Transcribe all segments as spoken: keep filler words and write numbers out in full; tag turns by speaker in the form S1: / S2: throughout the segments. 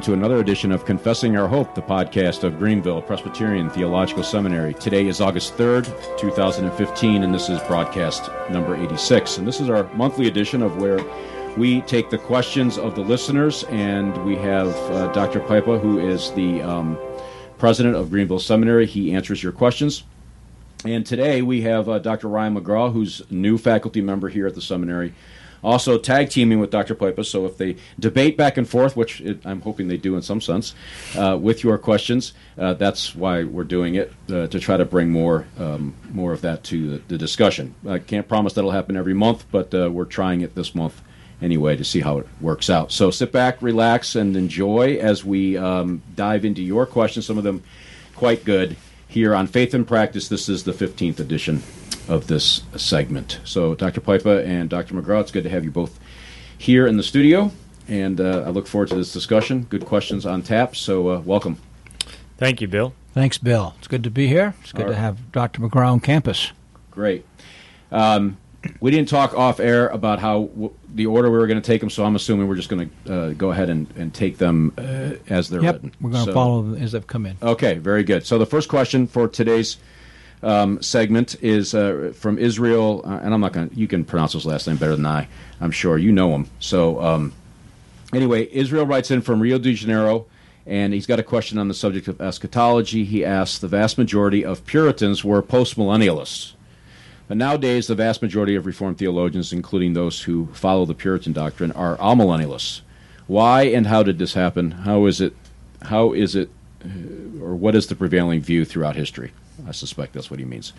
S1: to another edition of Confessing Our Hope, the podcast of Greenville Presbyterian Theological Seminary. Today is August third, two thousand fifteen, and this is broadcast number eighty-six. And this is our monthly edition of where we take the questions of the listeners, and we have uh, Doctor Pipa, who is the um, president of Greenville Seminary. He answers your questions. And today we have uh, Doctor Ryan McGraw, who's a new faculty member here at the seminary, also tag teaming with Doctor Pipa, so if they debate back and forth, which it, I'm hoping they do in some sense, uh, with your questions, uh, that's why we're doing it, uh, to try to bring more um, more of that to the, the discussion. I can't promise that'll happen every month, but uh, we're trying it this month anyway to see how it works out. So sit back, relax, and enjoy as we um, dive into your questions, some of them quite good, here on Faith and Practice. This is the fifteenth edition of this segment. So Doctor Pipa and Doctor McGraw, it's good to have you both here in the studio, and uh, I look forward to this discussion. Good questions on tap, so uh, welcome.
S2: Thank you, Bill.
S3: Thanks, Bill. It's good to be here. It's good
S1: All right.
S3: to have Doctor McGraw on campus.
S1: Great. Um, we didn't talk off air about how w- the order we were going to take them, so I'm assuming we're just going to uh, go ahead and, and take them uh, as they're
S3: yep,
S1: written.
S3: We're going to
S1: so,
S3: follow them as they've come in.
S1: Okay, very good. So the first question for today's Um, segment is uh, from Israel, uh, and I'm not going to, you can pronounce his last name better than I, I'm sure. You know him. So, um, anyway, Israel writes in from Rio de Janeiro, and he's got a question on the subject of eschatology. He asks, the vast majority of Puritans were postmillennialists. But nowadays, the vast majority of Reformed theologians, including those who follow the Puritan doctrine, are amillennialists. Why and how did this happen? How is it, how is it, uh, or what is the prevailing view throughout history? I suspect that's what he means.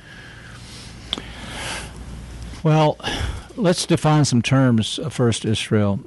S3: Well, let's define some terms first, Israel.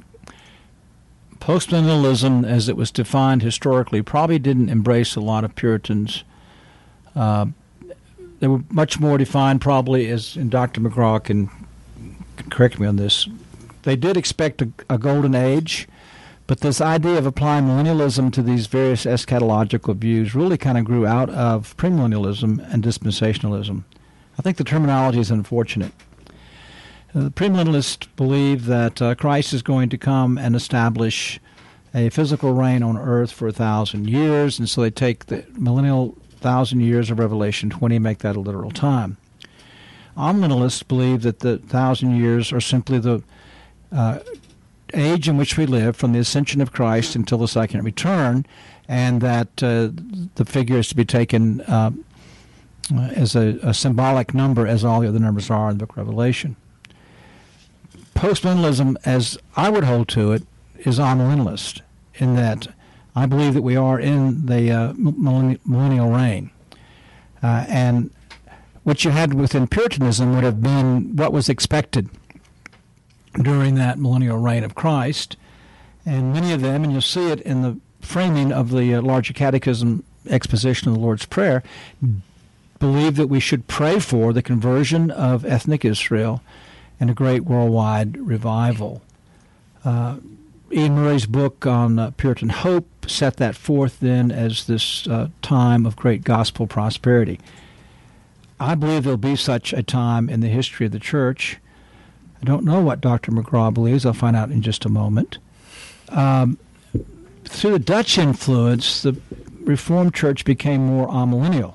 S3: Postmillennialism, as it was defined historically, probably didn't embrace a lot of Puritans. Uh, they were much more defined probably, as and Doctor McGraw can, can correct me on this. They did expect a, a golden age, but this idea of applying millennialism to these various eschatological views really kind of grew out of premillennialism and dispensationalism. I think the terminology is unfortunate. Uh, the premillennialists believe that uh, Christ is going to come and establish a physical reign on earth for a thousand years, and so they take the millennial thousand years of Revelation twenty and make that a literal time. Amillennialists believe that the thousand years are simply the uh, age in which we live from the ascension of Christ until the second return, and that uh, the figure is to be taken uh, as a, a symbolic number, as all the other numbers are in the book of Revelation. Postmillennialism, as I would hold to it, is amillennialist, in that I believe that we are in the uh, millennial reign. Uh, and what you had within Puritanism would have been what was expected during that millennial reign of Christ, and many of them, and you'll see it in the framing of the uh, larger catechism exposition of the Lord's Prayer, believe that we should pray for the conversion of ethnic Israel and a great worldwide revival. Uh, Ian Murray's book on uh, Puritan hope set that forth then as this uh, time of great gospel prosperity. I believe there'll be such a time in the history of the church. I don't know what Doctor McGraw believes. I'll find out in just a moment. Um, through the Dutch influence, the Reformed Church became more amillennial,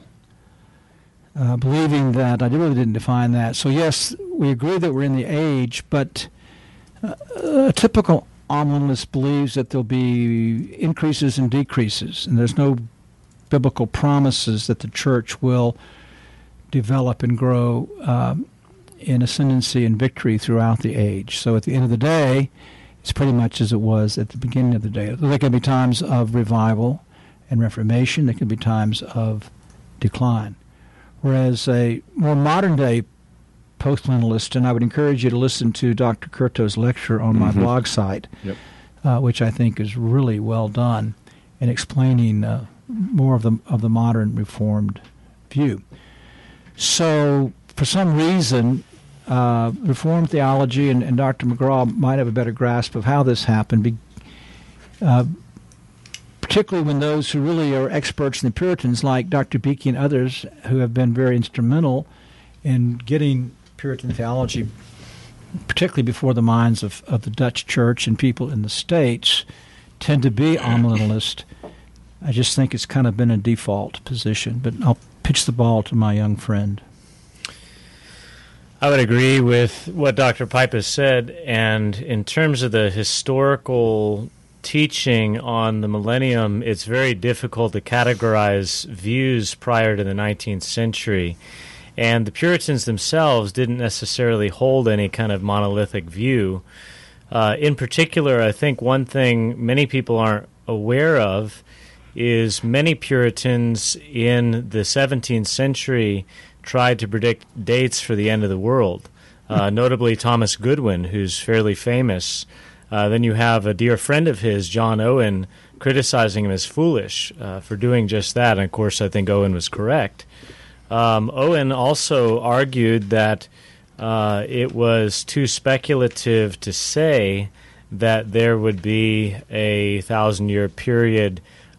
S3: uh, believing that, I really didn't define that. So yes, we agree that we're in the age, but uh, a typical amillennialist believes that there'll be increases and decreases, and there's no biblical promises that the church will develop and grow um, in ascendancy and victory throughout the age. So at the end of the day, it's pretty much as it was at the beginning of the day. There can be times of revival and reformation. There can be times of decline. Whereas a more modern-day postmillennialist, and I would encourage you to listen to Doctor Curto's lecture on my mm-hmm. blog site, yep. uh, which I think is really well done in explaining uh, more of the of the modern Reformed view. So, for some reason, uh, Reformed theology, and, and Doctor McGraw might have a better grasp of how this happened, be, uh, particularly when those who really are experts in the Puritans, like Doctor Beeke and others, who have been very instrumental in getting Puritan theology, particularly before the minds of, of the Dutch church and people in the States, tend to be amillennialist. I just think it's kind of been a default position. But I'll pitch the ball to my young friend.
S2: I would agree with what Doctor Pipe has said, and in terms of the historical teaching on the millennium, it's very difficult to categorize views prior to the nineteenth century. And the Puritans themselves didn't necessarily hold any kind of monolithic view. Uh, in particular, I think one thing many people aren't aware of is many Puritans in the seventeenth century tried to predict dates for the end of the world, uh, notably Thomas Goodwin, who's fairly famous. Uh, then you have a dear friend of his, John Owen, criticizing him as foolish uh, for doing just that. And, of course, I think Owen was correct. Um, Owen also argued that uh, it was too speculative to say that there would be a thousand-year period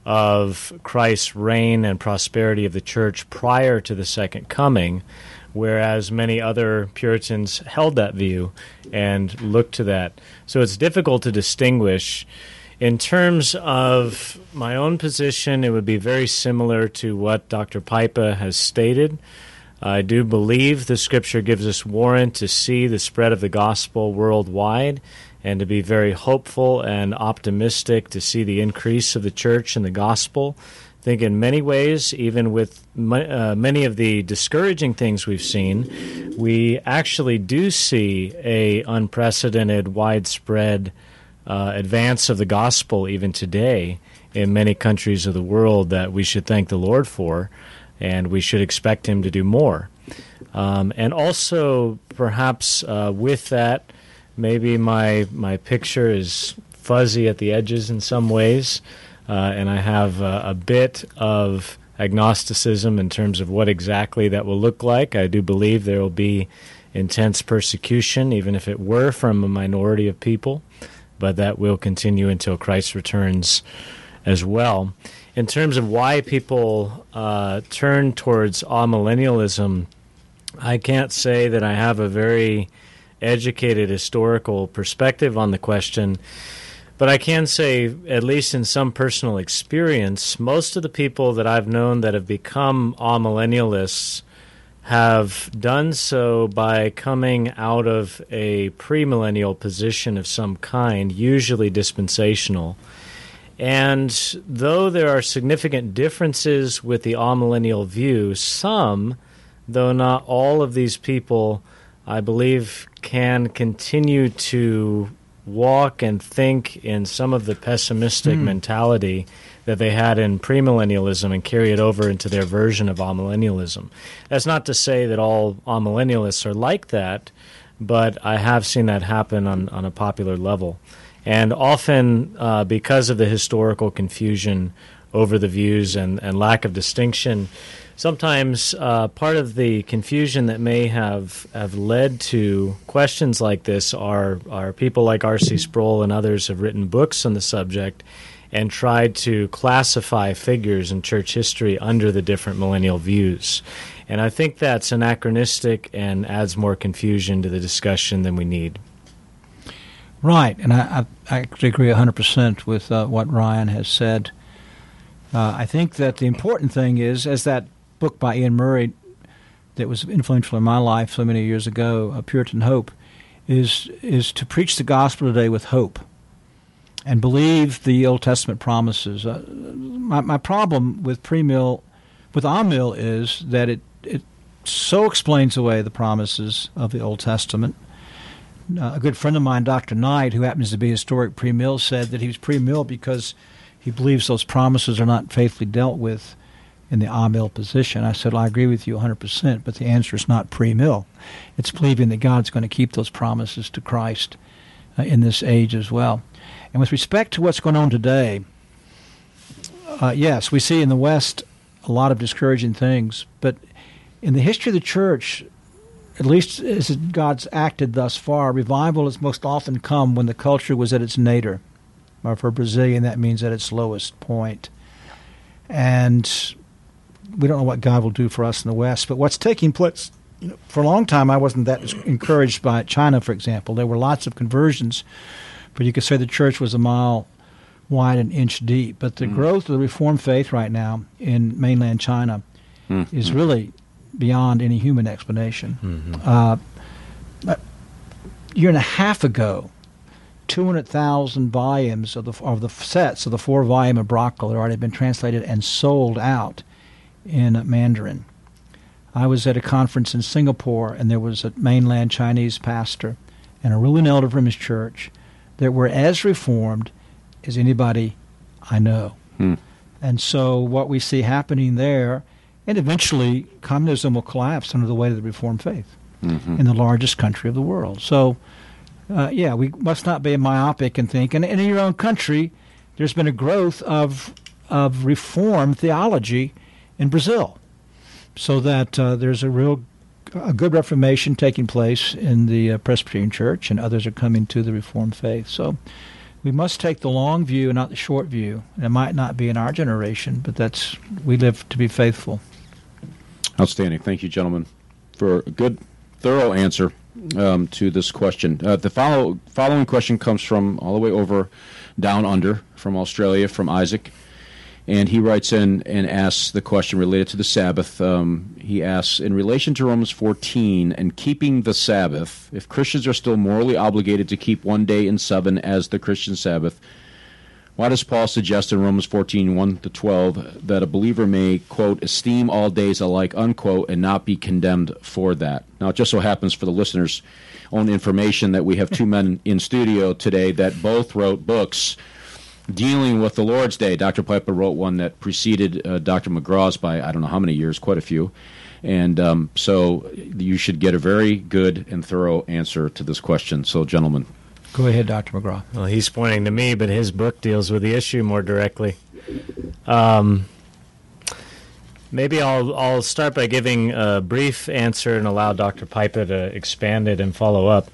S2: of Christ's reign and prosperity of the church prior to the second coming, whereas many other Puritans held that view and looked to that. So it's difficult to distinguish. In terms of my own position, it would be very similar to what Doctor Pipa has stated. I do believe the Scripture gives us warrant to see the spread of the gospel worldwide and to be very hopeful and optimistic to see the increase of the church and the gospel. I think in many ways, even with uh, many of the discouraging things we've seen, we actually do see a unprecedented, widespread uh, advance of the gospel even today in many countries of the world that we should thank the Lord for, and we should expect Him to do more. Um, and also, perhaps uh, with that, maybe my my picture is fuzzy at the edges in some ways, uh, and I have uh, a bit of agnosticism in terms of what exactly that will look like. I do believe there will be intense persecution, even if it were from a minority of people, but that will continue until Christ returns as well. In terms of why people uh, turn towards amillennialism, I can't say that I have a very educated historical perspective on the question, but I can say, at least in some personal experience, most of the people that I've known that have become amillennialists have done so by coming out of a premillennial position of some kind, usually dispensational. And though there are significant differences with the amillennial view, some, though not all of these people, I believe, can continue to walk and think in some of the pessimistic mm. mentality that they had in premillennialism and carry it over into their version of amillennialism. That's not to say that all amillennialists are like that, but I have seen that happen on, on a popular level. And often, uh, because of the historical confusion over the views and, and lack of distinction, sometimes uh, part of the confusion that may have, have led to questions like this are, are people like R C Sproul and others have written books on the subject and tried to classify figures in church history under the different millennial views. And I think that's anachronistic and adds more confusion to the discussion than we need.
S3: Right, and I, I, I agree one hundred percent with uh, what Ryan has said. Uh, I think that the important thing is, as that book by Ian Murray that was influential in my life so many years ago, uh, Puritan Hope, is is to preach the gospel today with hope and believe the Old Testament promises. Uh, my, my problem with premill, with amill is that it, it so explains away the promises of the Old Testament. Uh, a good friend of mine, Doctor Knight, who happens to be historic premill, said that he was premill because he believes those promises are not faithfully dealt with in the amill position. I said, well, I agree with you one hundred percent, but the answer is not premill. It's believing that God's going to keep those promises to Christ uh, in this age as well. And with respect to what's going on today, uh, yes, we see in the West a lot of discouraging things, but in the history of the church, at least as God's acted thus far, revival has most often come when the culture was at its nadir. Or for Brazilian, that means at its lowest point. And we don't know what God will do for us in the West, but what's taking place, you know, for a long time I wasn't that encouraged by China, for example. There were lots of conversions, but you could say the church was a mile wide, an inch deep. But the mm. growth of the Reformed faith right now in mainland China mm. is really beyond any human explanation. Mm-hmm. Uh, a year and a half ago, two hundred thousand volumes of the of the sets of the four volume of Brockle had already been translated and sold out in Mandarin. I was at a conference in Singapore, and there was a mainland Chinese pastor and a ruling elder from his church that were as Reformed as anybody I know. Hmm. And so what we see happening there, and eventually communism will collapse under the weight of the Reformed faith mm-hmm. in the largest country of the world. So, uh, yeah, we must not be myopic and think. And, and in your own country, there's been a growth of of Reformed theology in Brazil, so that uh, there's a real a good Reformation taking place in the uh, Presbyterian Church, and others are coming to the Reformed faith. So we must take the long view and not the short view. And it might not be in our generation, but that's we live to be faithful.
S1: Outstanding. Thank you, gentlemen, for a good, thorough answer um, to this question. Uh, the follow, following question comes from all the way over down under, from Australia, from Isaac. And he writes in and asks the question related to the Sabbath. Um, he asks, in relation to Romans fourteen and keeping the Sabbath, if Christians are still morally obligated to keep one day in seven as the Christian Sabbath, why does Paul suggest in Romans fourteen, one to twelve, that a believer may, quote, esteem all days alike, unquote, and not be condemned for that? Now, it just so happens for the listeners' own information that we have two men in studio today that both wrote books dealing with the Lord's Day. Doctor Piper wrote one that preceded uh, Doctor McGraw's by I don't know how many years, quite a few. And um, so you should get a very good and thorough answer to this question. So, gentlemen.
S3: Go ahead, Doctor McGraw.
S2: Well, he's pointing to me, but his book deals with the issue more directly. Um, maybe I'll I'll start by giving a brief answer and allow Doctor Piper to expand it and follow up.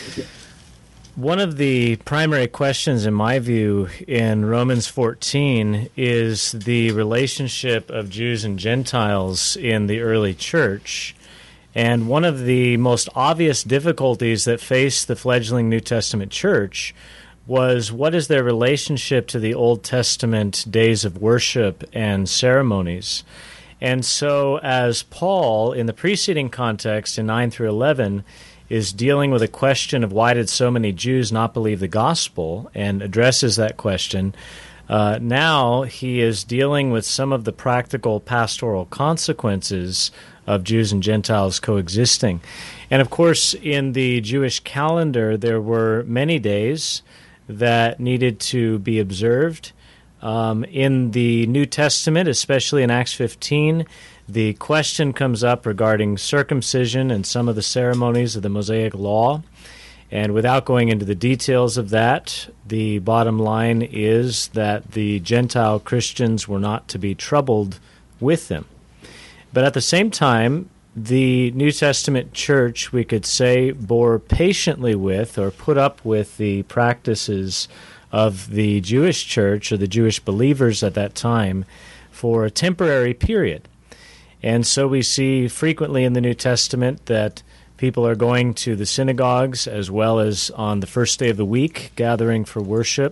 S2: One of the primary questions, in my view, in Romans fourteen is the relationship of Jews and Gentiles in the early church. And one of the most obvious difficulties that faced the fledgling New Testament church was, what is their relationship to the Old Testament days of worship and ceremonies? And so as Paul, in the preceding context in nine through eleven, is dealing with a question of why did so many Jews not believe the gospel, and addresses that question, uh, now he is dealing with some of the practical pastoral consequences of Jews and Gentiles coexisting. And of course, in the Jewish calendar, there were many days that needed to be observed. Um, in the New Testament, especially in Acts fifteen, the question comes up regarding circumcision and some of the ceremonies of the Mosaic Law. And without going into the details of that, the bottom line is that the Gentile Christians were not to be troubled with them. But at the same time, the New Testament church, we could say, bore patiently with or put up with the practices of the Jewish church or the Jewish believers at that time for a temporary period. And so we see frequently in the New Testament that people are going to the synagogues as well as on the first day of the week, gathering for worship.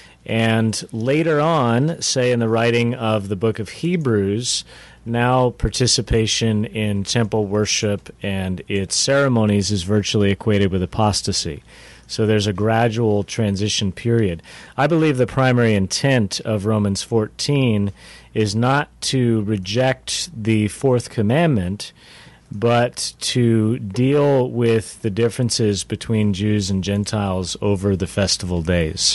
S2: And later on, say in the writing of the book of Hebrews, now participation in temple worship and its ceremonies is virtually equated with apostasy. So there's a gradual transition period. I believe the primary intent of Romans fourteen is not to reject the fourth commandment, but to deal with the differences between Jews and Gentiles over the festival days.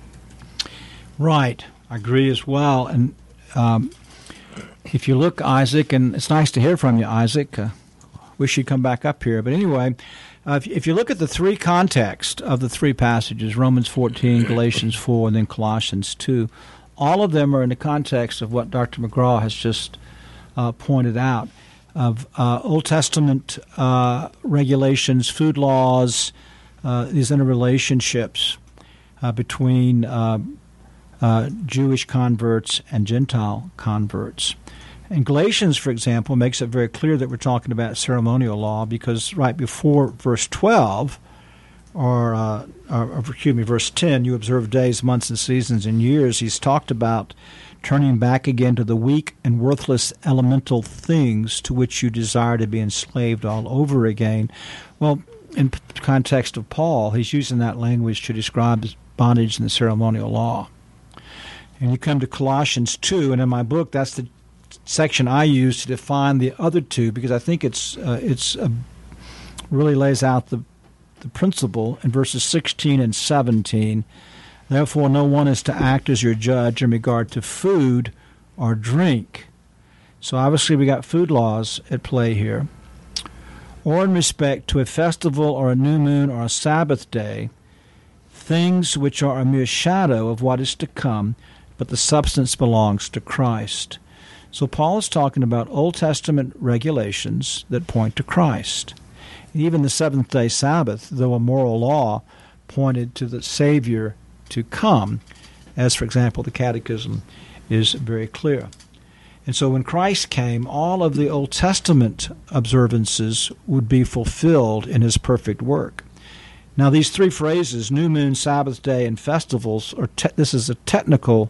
S3: Right. I agree as well. And um, if you look, Isaac, and it's nice to hear from you, Isaac. Uh, wish you'd come back up here. But anyway, uh, if, if you look at the three contexts of the three passages, Romans fourteen, Galatians four, and then Colossians two, all of them are in the context of what Doctor McGraw has just uh, pointed out, of uh, Old Testament uh, regulations, food laws, uh, these interrelationships uh, between uh, uh, Jewish converts and Gentile converts. And Galatians, for example, makes it very clear that we're talking about ceremonial law, because right before verse twelve, or, uh, or, excuse me, verse ten, you observe days, months, and seasons, and years. He's talked about turning back again to the weak and worthless elemental things to which you desire to be enslaved all over again. Well, in the context of Paul, he's using that language to describe bondage in the ceremonial law. And you come to Colossians two, and in my book, that's the section I use to define the other two, because I think it's uh, it's uh, really lays out the the principle in verses sixteen and seventeen. Therefore, no one is to act as your judge in regard to food or drink. So obviously we got food laws at play here. Or in respect to a festival or a new moon or a Sabbath day, things which are a mere shadow of what is to come, but the substance belongs to Christ. So Paul is talking about Old Testament regulations that point to Christ. And even the seventh-day Sabbath, though a moral law, pointed to the Savior to come, as, for example, the Catechism is very clear. And so when Christ came, all of the Old Testament observances would be fulfilled in his perfect work. Now, these three phrases, new moon, Sabbath day, and festivals, are te- this is a technical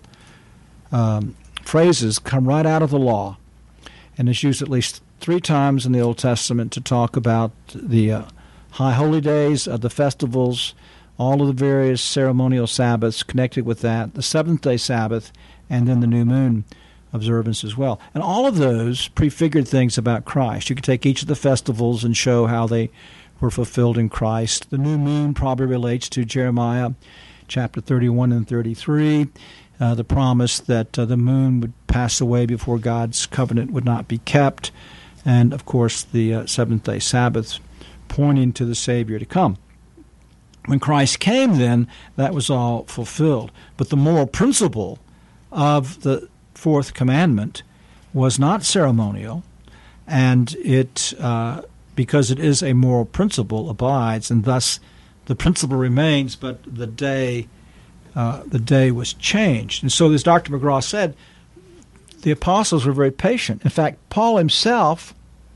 S3: um, phrases, come right out of the law, and is used at least three times in the Old Testament to talk about the uh, high holy days, of the festivals, all of the various ceremonial Sabbaths connected with that, the seventh-day Sabbath, and then the new moon observance as well. And all of those prefigured things about Christ. You could take each of the festivals and show how they were fulfilled in Christ. The new moon probably relates to Jeremiah chapter thirty-one and thirty-three, uh, the promise that uh, the moon would pass away before God's covenant would not be kept, and, of course, the uh, seventh-day Sabbath pointing to the Savior to come. When Christ came, then, that was all fulfilled. But the moral principle of the fourth commandment was not ceremonial, and it, uh, because it is a moral principle, abides, and thus the principle remains, but the day, uh, the day was changed. And so, as Doctor McGraw said, the apostles were very patient. In fact, Paul himself,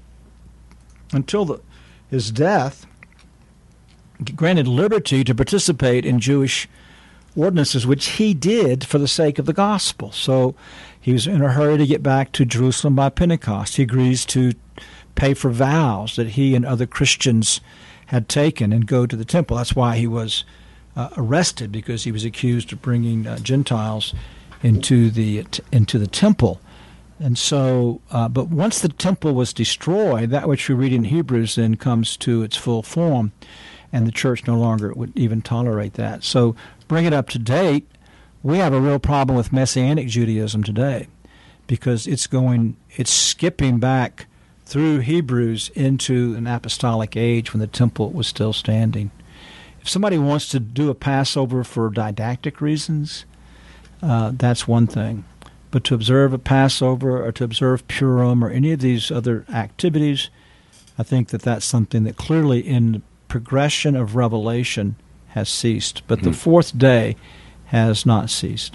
S3: until the, his death, granted liberty to participate in Jewish ordinances, which he did for the sake of the gospel. So he was in a hurry to get back to Jerusalem by Pentecost. He agrees to pay for vows that he and other Christians had taken and go to the temple. That's why he was uh, arrested, because he was accused of bringing uh, Gentiles into the into the temple. And so, uh, but once the temple was destroyed, that which we read in Hebrews then comes to its full form, and the church no longer would even tolerate that. So bring it up to date, we have a real problem with Messianic Judaism today, because it's going, it's skipping back through Hebrews into an apostolic age when the temple was still standing. If somebody wants to do a Passover for didactic reasons, uh, that's one thing. But to observe a Passover or to observe Purim or any of these other activities, I think that that's something that clearly in the progression of revelation has ceased. But mm-hmm. the fourth day has not ceased.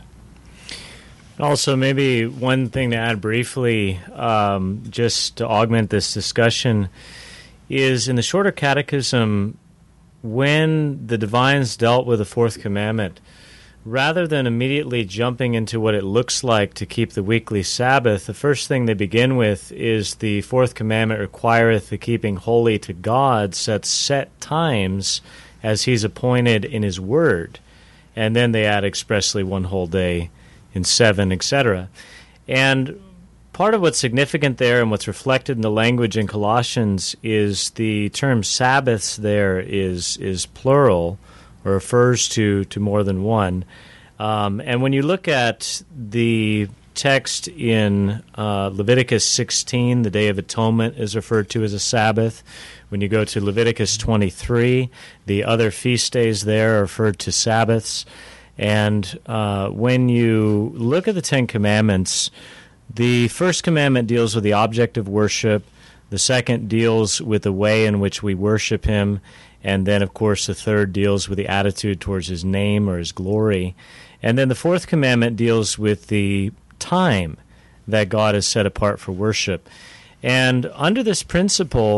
S2: Also, maybe one thing to add briefly, um, just to augment this discussion, is in the Shorter Catechism, when the divines dealt with the fourth commandment, rather than immediately jumping into what it looks like to keep the weekly Sabbath, the first thing they begin with is the fourth commandment requireth the keeping holy to God such set times as he's appointed in his word. And then they add expressly one whole day in seven, et cetera. And part of what's significant there and what's reflected in the language in Colossians is the term Sabbaths there is is plural, or refers to, to more than one. Um, and when you look at the text in uh, Leviticus sixteen, the Day of Atonement is referred to as a Sabbath. When you go to Leviticus twenty-three, the other feast days there are referred to Sabbaths. And uh, when you look at the Ten Commandments, the first commandment deals with the object of worship. The second deals with the way in which we worship him. And then, of course, the third deals with the attitude towards his name or his glory. And then the fourth commandment deals with the time that God has set apart for worship. And under this principle,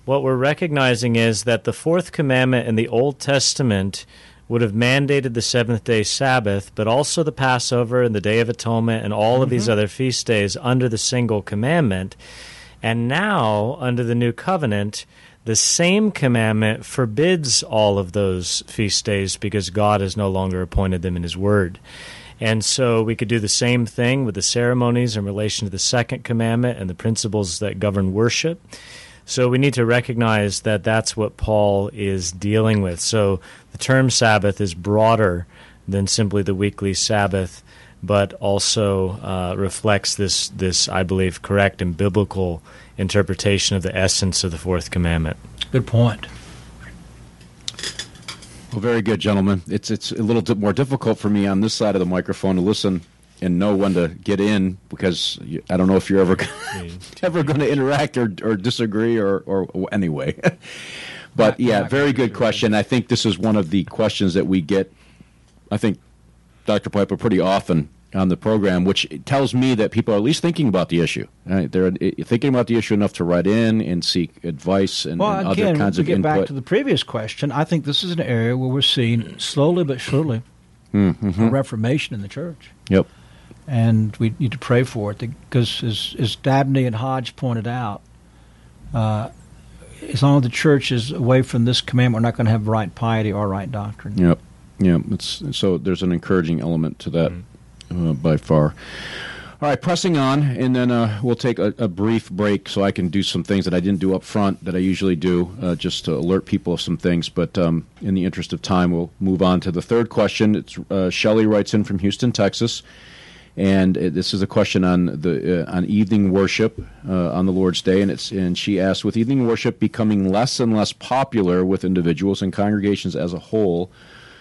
S2: what we're recognizing is that the fourth commandment in the Old Testament would have mandated the seventh-day Sabbath, but also the Passover and the Day of Atonement and all mm-hmm. of these other feast days under the single commandment. And now, under the new covenant, the same commandment forbids all of those feast days because God has no longer appointed them in His Word. And so we could do the same thing with the ceremonies in relation to the second commandment and the principles that govern worship. So we need to recognize that that's what Paul is dealing with. So the term Sabbath is broader than simply the weekly Sabbath, but also uh, reflects this, this, I believe, correct and biblical interpretation of the essence of the fourth commandment.
S3: Good point.
S1: Well, very good, gentlemen. It's it's a little bit more difficult for me on this side of the microphone to listen and know when to get in, because you, I don't know if you're ever ever going to interact or or disagree or, or, or anyway. But yeah, very good question. I think this is one of the questions that we get, I think, Doctor Piper, pretty often on the program, which tells me that people are at least thinking about the issue. Right? They're thinking about the issue enough to write in and seek advice and,
S3: well,
S1: and
S3: again,
S1: other kinds
S3: to
S1: of
S3: get
S1: input.
S3: back to the previous question, I think this is an area where we're seeing slowly but surely mm-hmm. a reformation in the church.
S1: Yep.
S3: And we need to pray for it, because as, as Dabney and Hodge pointed out, uh, as long as the church is away from this commandment, we're not going to have right piety or right doctrine.
S1: Yep. Yeah. It's, so there's an encouraging element to that. Mm-hmm. Uh, by far. All right, pressing on, and then uh, we'll take a, a brief break so I can do some things that I didn't do up front that I usually do, uh, just to alert people of some things. But um, in the interest of time, we'll move on to the third question. It's uh, Shelley writes in from Houston, Texas, and it, this is a question on the uh, on evening worship uh, on the Lord's Day, and it's and she asks, with evening worship becoming less and less popular with individuals and congregations as a whole,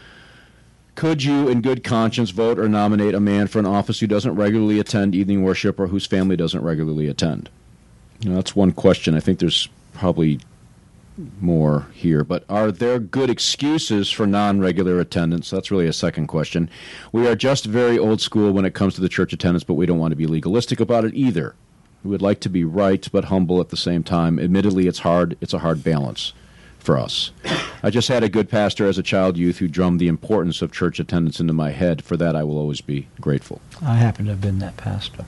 S1: could you, in good conscience, vote or nominate a man for an office who doesn't regularly attend evening worship or whose family doesn't regularly attend? You know, that's one question. I think there's probably more here. But are there good excuses for non-regular attendance? That's really a second question. We are just very old school when it comes to the church attendance, but we don't want to be legalistic about it either. We would like to be right but humble at the same time. Admittedly, it's hard. It's a hard balance for us. I just had a good pastor as a child youth who drummed the importance of church attendance into my head. For that, I will always be grateful.
S3: I happen to have been that pastor.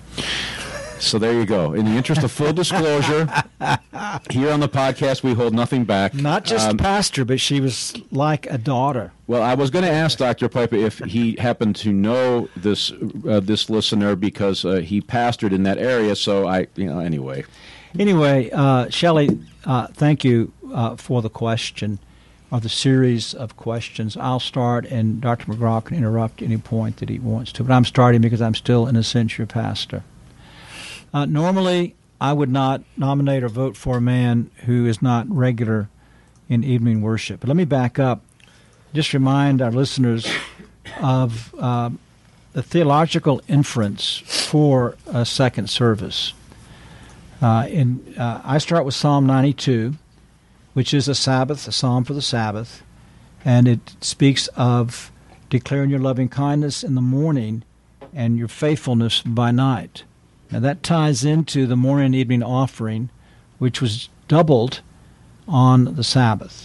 S1: So there you go. In the interest of full disclosure, here on the podcast, we hold nothing back.
S3: Not just um, pastor, but she was like a daughter.
S1: Well, I was going to ask Doctor Piper if he happened to know this uh, this listener, because uh, he pastored in that area. So I, you know, anyway.
S3: Anyway, uh, Shelley, uh, thank you uh, for the question, or the series of questions. I'll start, and Doctor McGraw can interrupt any point that he wants to. But I'm starting because I'm still, in a sense, your pastor. Uh, normally, I would not nominate or vote for a man who is not regular in evening worship. But let me back up. Just remind our listeners of uh, the theological inference for a second service. Uh, in, uh, I start with Psalm ninety-two, which is a Sabbath, a psalm for the Sabbath, and it speaks of declaring your loving kindness in the morning and your faithfulness by night. Now that ties into the morning and evening offering, which was doubled on the Sabbath.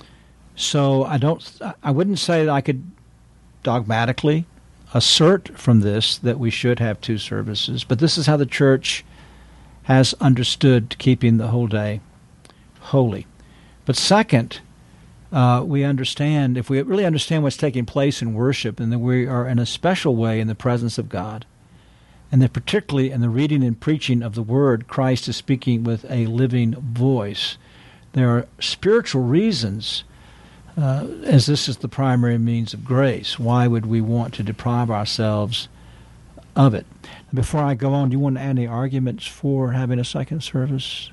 S3: So I don't, I wouldn't say that I could dogmatically assert from this that we should have two services, but this is how the church has understood keeping the whole day holy. But second, uh, we understand, if we really understand what's taking place in worship, and that we are in a special way in the presence of God, and that particularly in the reading and preaching of the Word, Christ is speaking with a living voice. There are spiritual reasons, uh, as this is the primary means of grace. Why would we want to deprive ourselves of it? Before I go on, do you want to add any arguments for having a second service?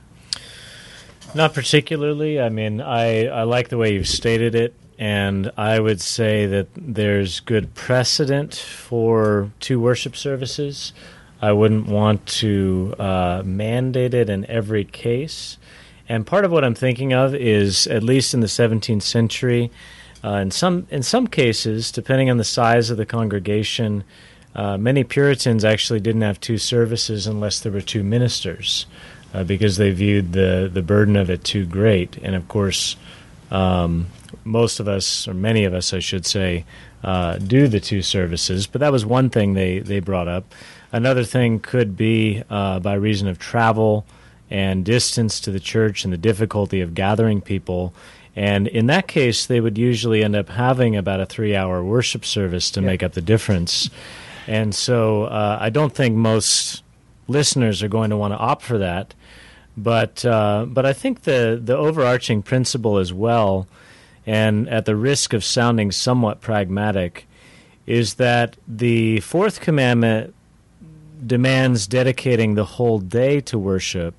S2: Not particularly. I mean, I, I like the way you've stated it, and I would say that there's good precedent for two worship services. I wouldn't want to uh, mandate it in every case. And part of what I'm thinking of is, at least in the seventeenth century, uh, in some in some cases, depending on the size of the congregation, Uh, many Puritans actually didn't have two services unless there were two ministers. uh, because they viewed the, the burden of it too great. And, of course, um, most of us, or many of us, I should say, uh, do the two services. But that was one thing they, they brought up. Another thing could be uh, by reason of travel and distance to the church and the difficulty of gathering people. And in that case, they would usually end up having about a three-hour worship service to yeah. make up the difference. And so uh, I don't think most listeners are going to want to opt for that. But uh, but I think the, the overarching principle as well, and at the risk of sounding somewhat pragmatic, is that the fourth commandment demands dedicating the whole day to worship.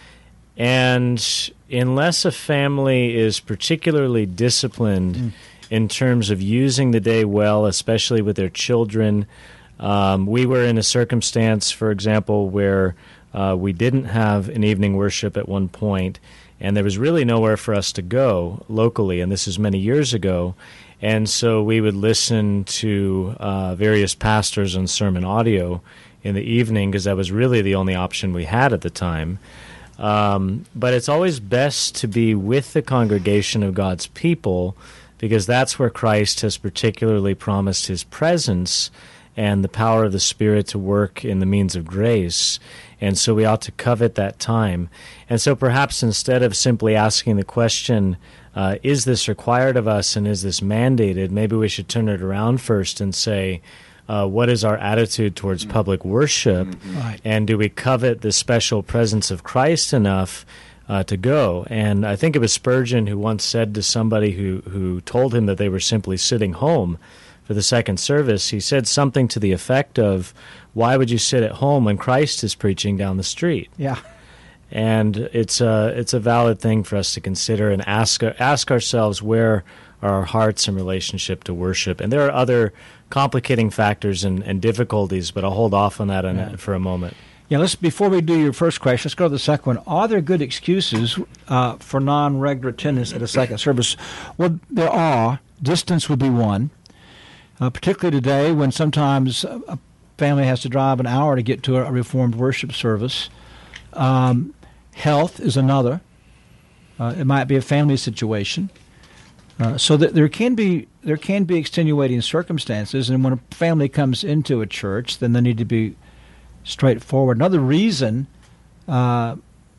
S2: And unless a family is particularly disciplined mm. in terms of using the day well, especially with their children, um, we were in a circumstance, for example, where uh, we didn't have an evening worship at one point, and there was really nowhere for us to go locally, and this is many years ago. And so we would listen to uh, various pastors on sermon audio in the evening, because that was really the only option we had at the time. Um, but it's always best to be with the congregation of God's people, because that's where Christ has particularly promised his presence and the power of the Spirit to work in the means of grace. And so we ought to covet that time. And so perhaps instead of simply asking the question, uh, is this required of us and is this mandated, maybe we should turn it around first and say, Uh, what is our attitude towards public worship, mm-hmm. right. and do we covet the special presence of Christ enough uh, to go? And I think it was Spurgeon who once said to somebody who, who told him that they were simply sitting home for the second service, he said something to the effect of, why would you sit at home when Christ is preaching down the street?
S3: Yeah.
S2: And it's a, it's a valid thing for us to consider and ask, ask ourselves where are our hearts in relationship to worship. And there are other complicating factors and, and difficulties, but I'll hold off on that in, yeah. for a moment.
S3: Yeah, let's before we do your first question, let's go to the second one. Are there good excuses uh, for non-regular attendance at a second service? Well, there are. Distance would be one, uh, particularly today when sometimes a family has to drive an hour to get to a Reformed worship service. Um, health is another. Uh, it might be a family situation. Uh, so that there can be there can be extenuating circumstances, and when a family comes into a church, then they need to be straightforward. Another reason uh,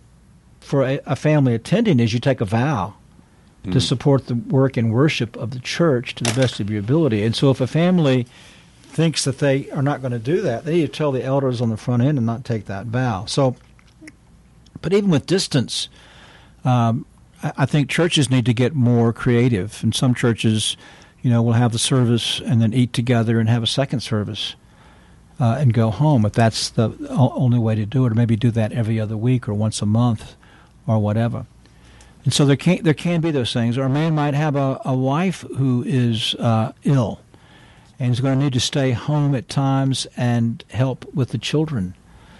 S3: for a, a family attending is you take a vow mm. to support the work and worship of the church to the best of your ability. And so if a family thinks that they are not going to do that, they need to tell the elders on the front end and not take that vow. So, but even with distance, um, I think churches need to get more creative. And some churches, you know, will have the service and then eat together and have a second service uh, and go home, if that's the only way to do it, or maybe do that every other week or once a month or whatever. And so there can there can be those things. Or a man might have a, a wife who is uh, ill and is going to need to stay home at times and help with the children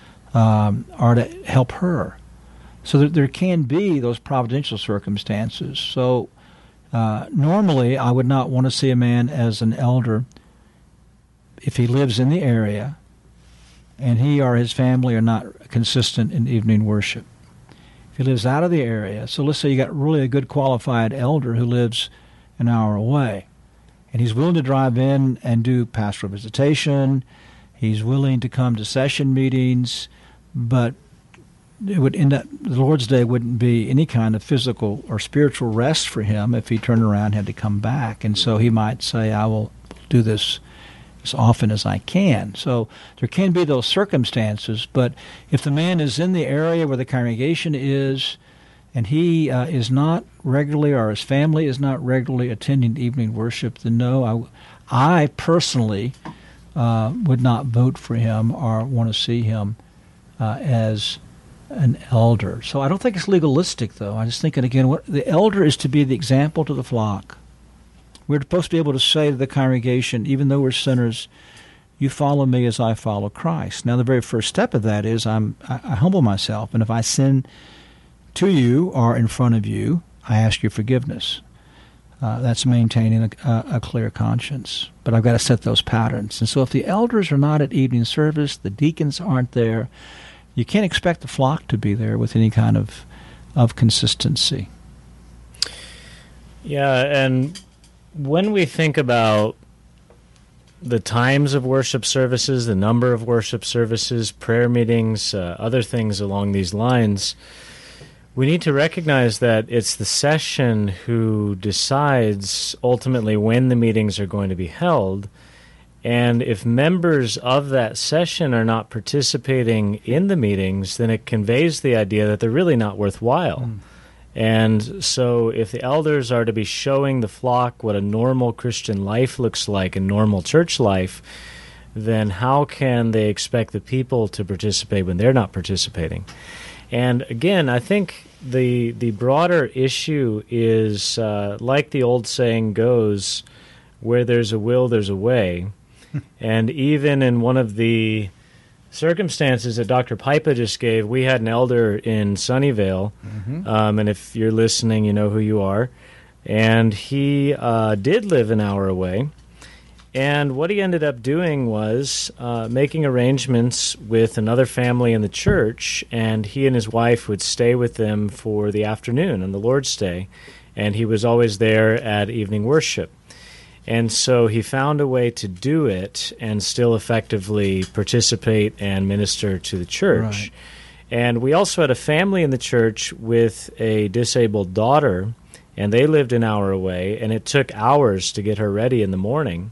S3: um, or to help her. So there, there can be those providential circumstances. So uh, normally I would not want to see a man as an elder if he lives in the area and he or his family are not consistent in evening worship. If he lives out of the area, so let's say you got really a good qualified elder who lives an hour away, and he's willing to drive in and do pastoral visitation, he's willing to come to session meetings, but it would end up, the Lord's Day wouldn't be any kind of physical or spiritual rest for him if he turned around and had to come back. And so he might say, I will do this as often as I can. So there can be those circumstances, but if the man is in the area where the congregation is and he uh, is not regularly, or his family is not regularly attending evening worship, then no, I, I personally uh, would not vote for him or want to see him uh, as an elder. So I don't think it's legalistic, though. I just think, and again, what, the elder is to be the example to the flock. We're supposed to be able to say to the congregation, even though we're sinners, you follow me as I follow Christ. Now, the very first step of that is I'm, I, I humble myself, and if I sin to you or in front of you, I ask your forgiveness. Uh, that's maintaining a, a, a clear conscience. But I've got to set those patterns. And so if the elders are not at evening service, the deacons aren't there, you can't expect the flock to be there with any kind of of consistency.
S2: Yeah, and when we think about the times of worship services, the number of worship services, prayer meetings, uh, other things along these lines, we need to recognize that it's the session who decides ultimately when the meetings are going to be held. And if members of that session are not participating in the meetings, then it conveys the idea that they're really not worthwhile. Mm. And so if the elders are to be showing the flock what a normal Christian life looks like, a normal church life, then how can they expect the people to participate when they're not participating? And again, I think the the broader issue is, uh, like the old saying goes, where there's a will, there's a way. And even in one of the circumstances that Doctor Pipa just gave, we had an elder in Sunnyvale, mm-hmm. um, and if you're listening, you know who you are. And he uh, did live an hour away. And what he ended up doing was uh, making arrangements with another family in the church, and he and his wife would stay with them for the afternoon on the Lord's Day, and he was always there at evening worship. And so he found a way to do it and still effectively participate and minister to the church. Right. And we also had a family in the church with a disabled daughter, and they lived an hour away, and it took hours to get her ready in the morning.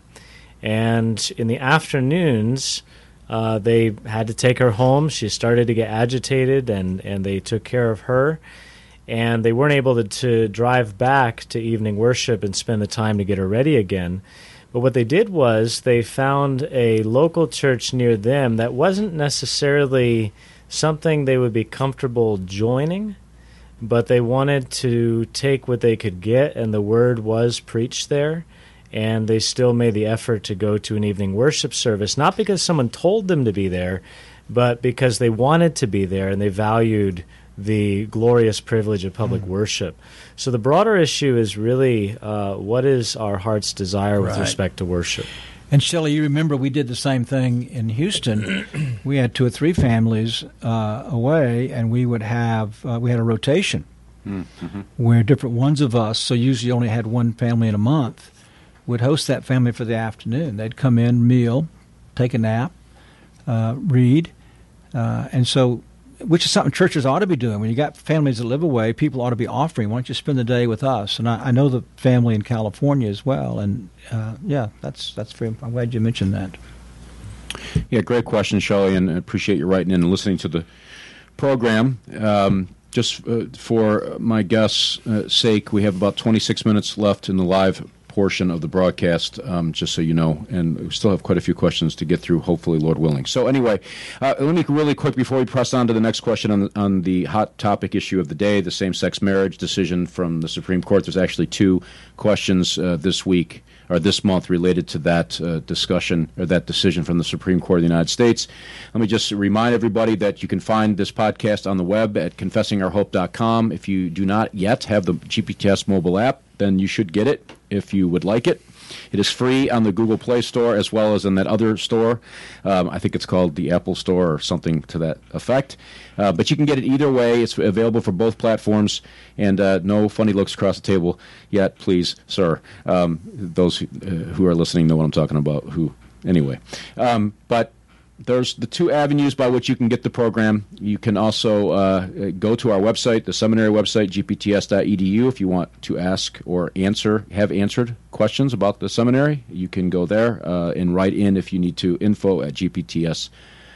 S2: And in the afternoons, uh, they had to take her home. She started to get agitated, and, and they took care of her. And they weren't able to, to drive back to evening worship and spend the time to get her ready again. But what they did was they found a local church near them that wasn't necessarily something they would be comfortable joining, but they wanted to take what they could get, and the word was preached there. And they still made the effort to go to an evening worship service, not because someone told them to be there, but because they wanted to be there and they valued the glorious privilege of public mm. worship. So the broader issue is really uh, what is our heart's desire with right. respect to worship.
S3: And Shelley, you remember we did the same thing in Houston. We had two or three families uh, away, and we would have uh, we had a rotation mm-hmm. where different ones of us, so usually only had one family in a month, would host that family for the afternoon. They'd come in, meal, take a nap, uh, read, uh, and so, which is something churches ought to be doing. When you got families that live away, people ought to be offering, why don't you spend the day with us? And I, I know the family in California as well, and uh, yeah, that's that's very, I'm glad you mentioned that.
S1: Yeah, great question, Shelley, and I appreciate you writing in and listening to the program. Um, just uh, for my guests' uh, sake, we have about twenty-six minutes left in the live portion of the broadcast, um, just so you know, and we still have quite a few questions to get through, hopefully, Lord willing. So anyway, uh, let me really quick, before we press on to the next question on the, on the hot topic issue of the day, the same-sex marriage decision from the Supreme Court. There's actually two questions uh, this week, or this month, related to that uh, discussion, or that decision from the Supreme Court of the United States. Let me just remind everybody that you can find this podcast on the web at confessing our hope dot com. If you do not yet have the G P T S mobile app, then you should get it if you would like it. It is free on the Google Play Store as well as in that other store. Um, I think it's called the Apple Store or something to that effect. Uh, but you can get it either way. It's available for both platforms. And uh, no funny looks across the table yet, please, sir. Um, those who, uh, who are listening know what I'm talking about. Who, anyway. Um, but there's the two avenues by which you can get the program. You can also uh, go to our website, the seminary website, g p t s dot e d u, if you want to ask or answer, have answered questions about the seminary. You can go there uh, and write in if you need to, info at g p t s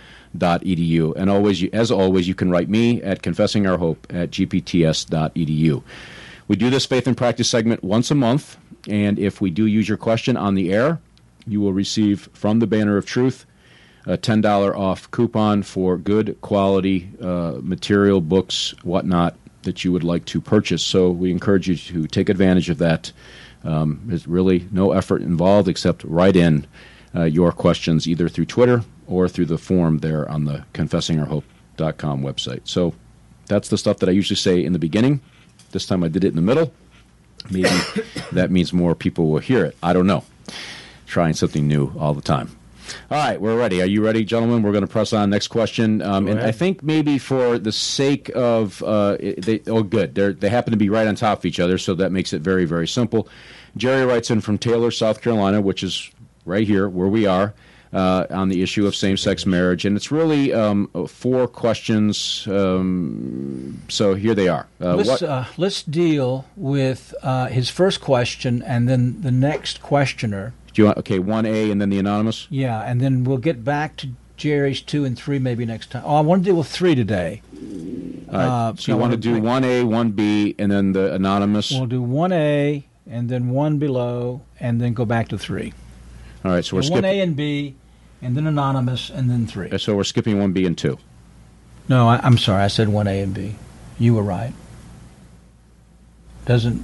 S1: dot e d u. And always, as always, you can write me at confessing our hope at g p t s dot e d u. We do this Faith and Practice segment once a month, and if we do use your question on the air, you will receive from the Banner of Truth a ten dollars off coupon for good quality uh, material, books, whatnot, that you would like to purchase. So we encourage you to take advantage of that. Um, there's really no effort involved except write in uh, your questions either through Twitter or through the form there on the confessing our hope dot com website. So that's the stuff that I usually say in the beginning. This time I did it in the middle. Maybe that means more people will hear it. I don't know. Trying something new all the time. All right, we're ready. Are you ready, gentlemen? We're going to press on. Next question. Um, and I think maybe for the sake of, uh, they, oh, good. They're, they happen to be right on top of each other, so that makes it very, very simple. Jerry writes in from Taylor, South Carolina, which is right here where we are, uh, on the issue of same-sex marriage. And it's really um, four questions. Um, so here they are. Uh,
S3: let's,
S1: what,
S3: uh, let's deal with uh, his first question and then the next questioner.
S1: do you want, okay, one A and then the anonymous?
S3: Yeah, and then we'll get back to Jerry's two and three maybe next time. Oh, I want to deal with three today.
S1: All right.
S3: Uh,
S1: so you want to do
S3: make,
S1: one A, one B, and then the anonymous?
S3: We'll do one A and then one below and then go back to three.
S1: All right, so we're
S3: one
S1: skipping.
S3: A and B and then anonymous and then three.
S1: So we're skipping one B and two.
S3: No, I, I'm sorry. I said one A and B. You were right. Doesn't...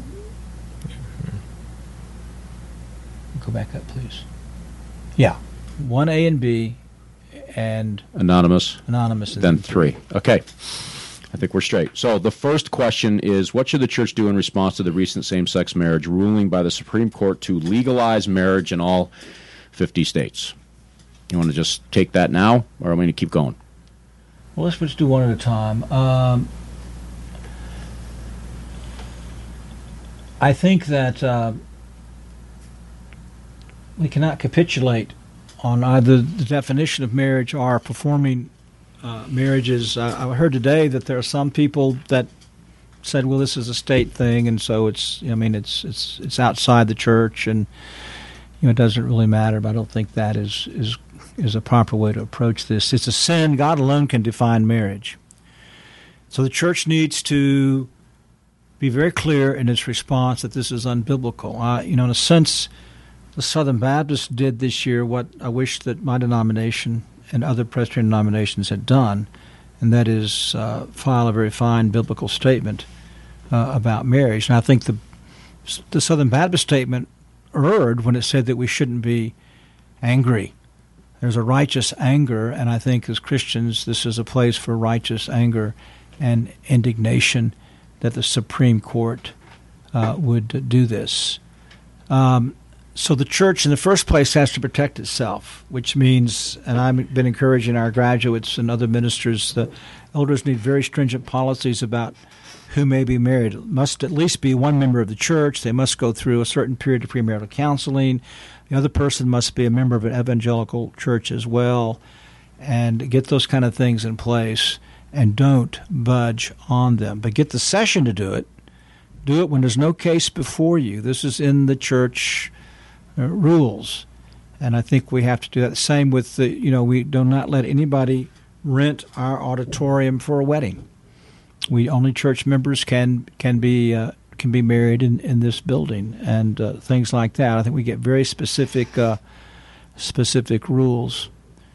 S3: Go back up, please. Yeah. one A and B and
S1: Anonymous.
S3: anonymous. And
S1: Then three. Okay. I think we're straight. So the first question is, what should the church do in response to the recent same-sex marriage ruling by the Supreme Court to legalize marriage in all fifty states? You want to just take that now, or are we going to keep going?
S3: Well, let's just do one at a time. Um, I think that uh, we cannot capitulate on either the definition of marriage or performing uh, marriages. Uh, I heard today that there are some people that said, "Well, this is a state thing, and so it's. I mean, it's it's it's outside the church, and you know, it doesn't really matter." But I don't think that is is is a proper way to approach this. It's a sin. God alone can define marriage. So the church needs to be very clear in its response that this is unbiblical. Uh, you know, in a sense, the Southern Baptists did this year what I wish that my denomination and other Presbyterian denominations had done, and that is uh, file a very fine biblical statement uh, about marriage. And I think the the Southern Baptist statement erred when it said that we shouldn't be angry. There's a righteous anger, and I think as Christians this is a place for righteous anger and indignation that the Supreme Court uh, would do this. Um, so the church in the first place has to protect itself, which means, and I've been encouraging our graduates and other ministers, the elders need very stringent policies about who may be married. It must at least be one member of the church. They must go through a certain period of premarital counseling. The other person must be a member of an evangelical church as well, and get those kind of things in place, and don't budge on them. But get the session to do it. Do it when there's no case before you. This is in the church uh, rules, and I think we have to do that. Same with the, you know, we do not let anybody rent our auditorium for a wedding. We only church members can can be uh, can be married in, in this building, and uh, things like that. I think we get very specific uh, specific rules.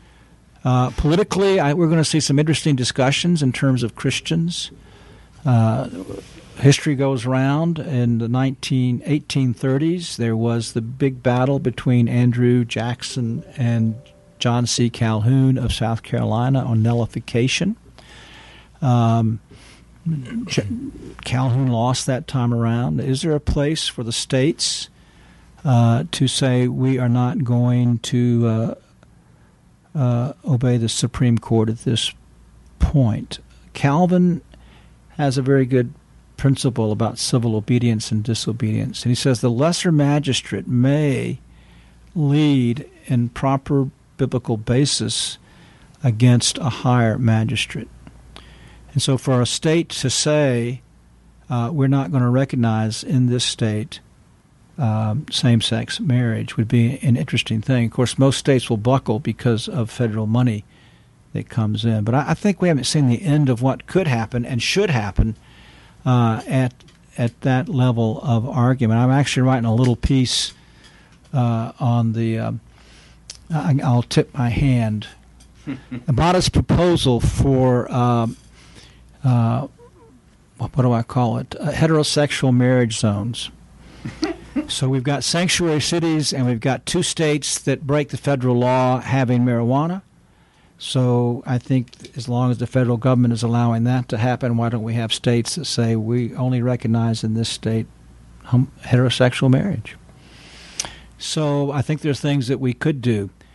S3: Uh, politically, I, we're going to see some interesting discussions in terms of Christians. Uh, history goes around. In the nineteen, eighteen thirties, there was the big battle between Andrew Jackson and John C. Calhoun of South Carolina on nullification. Um, Calhoun lost that time around. Is there a place for the states uh, to say we are not going to uh, uh, obey the Supreme Court at this point? Calvin has a very good principle about civil obedience and disobedience, and he says the lesser magistrate may lead in proper biblical basis against a higher magistrate. And so for a state to say uh, we're not going to recognize in this state um, same-sex marriage would be an interesting thing. Of course, most states will buckle because of federal money that comes in. But I, I think we haven't seen the end of what could happen and should happen uh, at at that level of argument. I'm actually writing a little piece uh, on the um, – I'll tip my hand – about his proposal for um, – Uh, what do I call it? Uh, heterosexual marriage zones. So we've got sanctuary cities, and we've got two states that break the federal law having marijuana. So I think as long as the federal government is allowing that to happen, why don't we have states that say we only recognize in this state hom- heterosexual marriage? So I think there's things that we could do.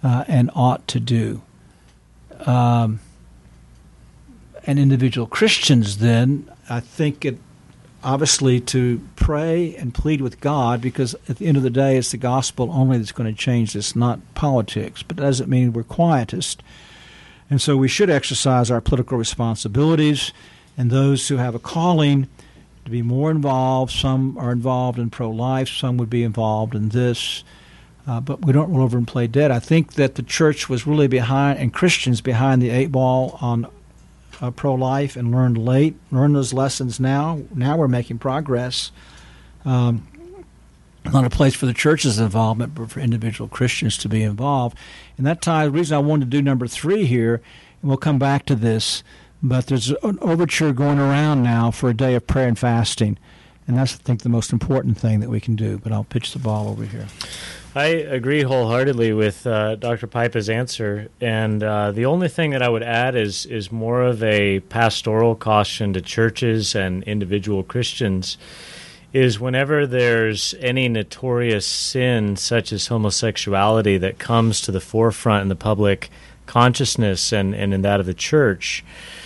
S3: uh, and ought to do. Um, and individual Christians, then, I think it obviously to pray and plead with God, because at the end of the day, it's the gospel only that's going to change this, not politics. But that doesn't mean we're quietists. And so we should exercise our political responsibilities, and those who have a calling to be more involved. Some are involved in pro-life, some would be involved in this. Uh, but we don't roll over and play dead. I think that the church was really behind, and Christians behind the eight ball on uh, pro-life, and learned late, learned those lessons now. Now we're making progress. Um, not a place for the church's involvement, but for individual Christians to be involved. And that ties, the reason I wanted to do number three here, and we'll come back to this, but there's an overture going around now for a day of prayer and fasting. And that's, I think, the most important thing that we can do. But I'll pitch the ball over here.
S2: I agree wholeheartedly with uh, Doctor Pipa's answer, and uh, the only thing that I would add is is more of a pastoral caution to churches and individual Christians, is whenever there's any notorious sin such as homosexuality that comes to the forefront in the public consciousness and, and in that of the church,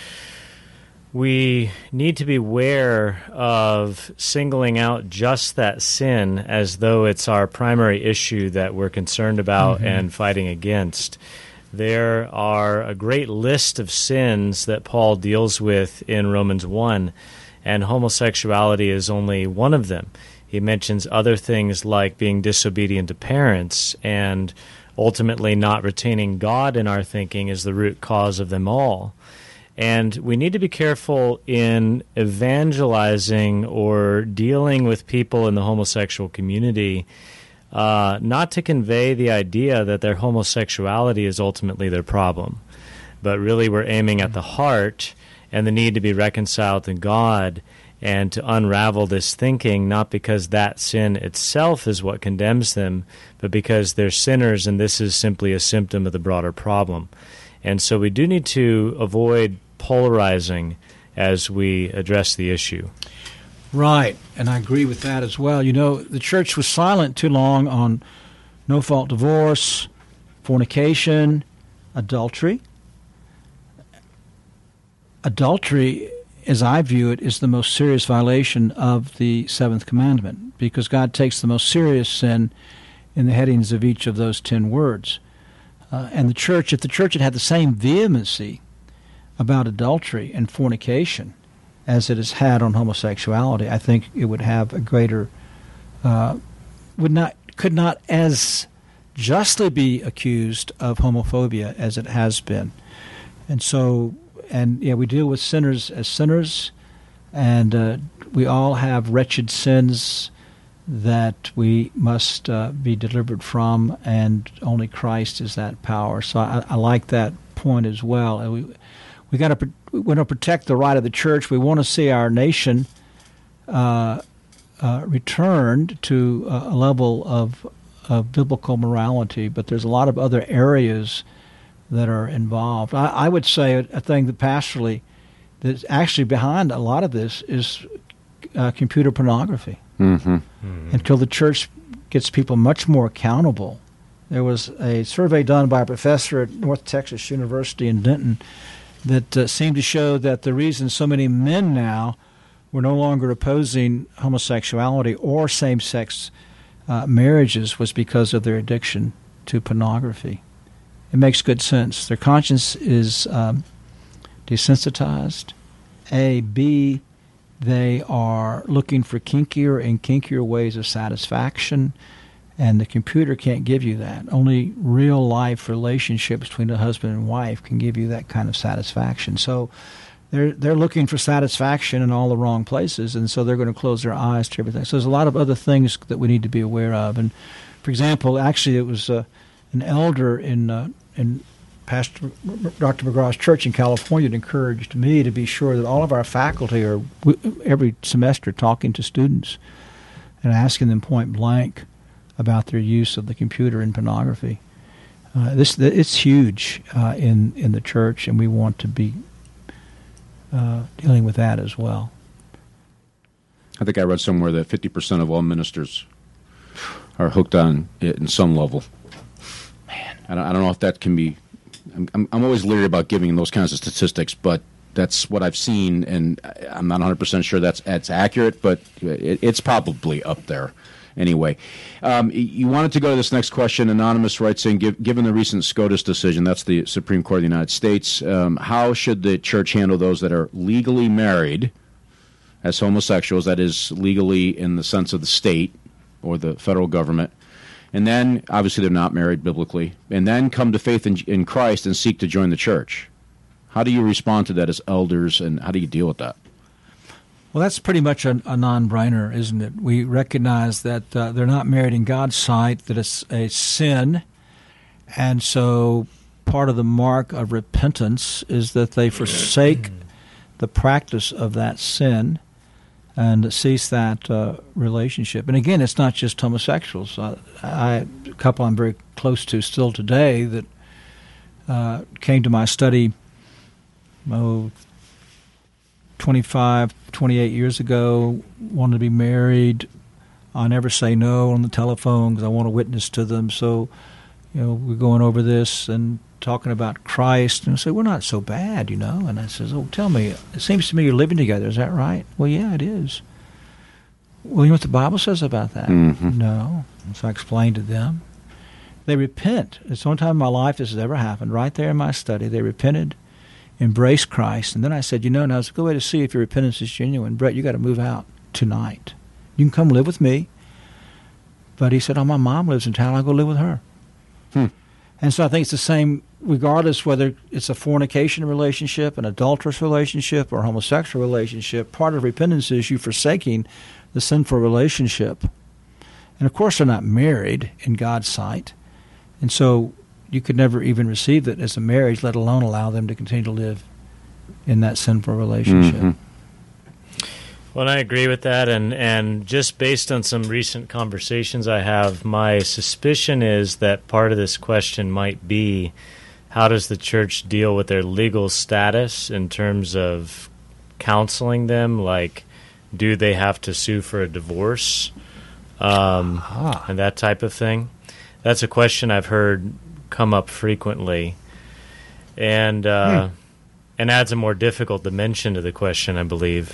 S2: we need to be aware of singling out just that sin as though it's our primary issue that we're concerned about mm-hmm. and fighting against. There are a great list of sins that Paul deals with in Romans one, and homosexuality is only one of them. He mentions other things like being disobedient to parents and ultimately not retaining God in our thinking as the root cause of them all. And we need to be careful in evangelizing or dealing with people in the homosexual community, uh, not to convey the idea that their homosexuality is ultimately their problem, but really we're aiming at the heart and the need to be reconciled to God and to unravel this thinking, not because that sin itself is what condemns them, but because they're sinners and this is simply a symptom of the broader problem. And so we do need to avoid polarizing as we address the issue.
S3: Right, and I agree with that as well. You know, the church was silent too long on no-fault divorce, fornication, adultery. Adultery, as I view it, is the most serious violation of the seventh commandment, because God takes the most serious sin in the headings of each of those ten words. Uh, and the church, if the church had had the same vehemency about adultery and fornication as it has had on homosexuality, I think it would have a greater, uh, would not, could not as justly be accused of homophobia as it has been. And so, and yeah, we deal with sinners as sinners, and uh, we all have wretched sins that we must uh, be delivered from, and only Christ is that power. So I, I like that point as well. And we we got to we want to protect the right of the church. We want to see our nation uh, uh, returned to a level of of biblical morality, but there's a lot of other areas that are involved. I, I would say a, a thing that pastorally that's actually behind a lot of this is uh, computer pornography.
S1: Mm-hmm.
S3: Mm-hmm. Until the church gets people much more accountable. There was a survey done by a professor at North Texas University in Denton that uh, seemed to show that the reason so many men now were no longer opposing homosexuality or same-sex uh, marriages was because of their addiction to pornography. It makes good sense. Their conscience is um, desensitized. A, B, they are looking for kinkier and kinkier ways of satisfaction, and the computer can't give you that. Only real-life relationships between a husband and wife can give you that kind of satisfaction. So they're they're looking for satisfaction in all the wrong places, and so they're going to close their eyes to everything. So there's a lot of other things that we need to be aware of. And, for example, actually it was uh, an elder in uh, in Pastor Doctor McGraw's church in California that encouraged me to be sure that all of our faculty are every semester talking to students and asking them point blank about their use of the computer in pornography. Uh, this it's huge uh, in in the church, and we want to be uh, dealing with that as well.
S1: I think I read somewhere that fifty percent of all ministers are hooked on it in some level.
S3: Man,
S1: I don't, I don't know if that can be. I'm, I'm, I'm always leery about giving those kinds of statistics, but that's what I've seen, and I'm not one hundred percent sure that's that's accurate, but it, it's probably up there. Anyway, um, you wanted to go to this next question. Anonymous writes in, Give, given the recent SCOTUS decision, that's the Supreme Court of the United States, um, how should the church handle those that are legally married as homosexuals, that is legally in the sense of the state or the federal government, and then obviously they're not married biblically, and then come to faith in, in Christ and seek to join the church? How do you respond to that as elders, and how do you deal with that?
S3: Well, that's pretty much a, a non-brainer, isn't it? We recognize that uh, they're not married in God's sight, that it's a sin, and so part of the mark of repentance is that they forsake the practice of that sin and cease that uh, relationship. And again, it's not just homosexuals. I, I, a couple I'm very close to still today that uh, came to my study, oh, twenty-five, twenty-eight years ago, wanted to be married. I never say no on the telephone because I want to witness to them. So, you know, we're going over this and talking about Christ. And I say, we're not so bad, you know. And I says, oh, tell me, it seems to me you're living together. Is that right? Well, yeah, it is. Well, you know what the Bible says about that?
S1: Mm-hmm.
S3: No. And so I explained to them. They repent. It's the only time in my life this has ever happened. Right there in my study, they repented, embrace Christ. And then I said, you know, now it's a good way to see if your repentance is genuine. Brett, you got to move out tonight. You can come live with me. But he said, oh, my mom lives in town. I'll go live with her.
S1: Hmm.
S3: And so I think it's the same regardless whether it's a fornication relationship, an adulterous relationship, or a homosexual relationship. Part of repentance is you forsaking the sinful relationship. And, of course, they're not married in God's sight. And so you could never even receive it as a marriage, let alone allow them to continue to live in that sinful relationship.
S1: Mm-hmm.
S2: Well, I agree with that, and, and just based on some recent conversations I have, my suspicion is that part of this question might be, how does the church deal with their legal status in terms of counseling them? Like, do they have to sue for a divorce um,
S3: Ah.
S2: and that type of thing? That's a question I've heard come up frequently, and uh, hmm. and adds a more difficult dimension to the question, I believe.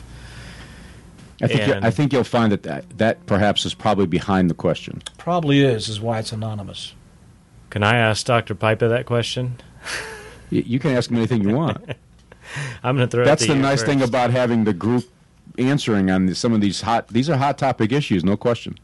S1: I think,
S2: And-
S1: I think you'll find that, that that perhaps is probably behind the question.
S3: Probably is, is why it's anonymous.
S2: Can I ask Doctor Pipa that question?
S1: Y- You can ask him anything you want.
S2: I'm going to throw
S1: That's
S2: it to
S1: the
S2: you
S1: nice
S2: first.
S1: thing about having the group answering on some of these hot. These are hot topic issues, no question.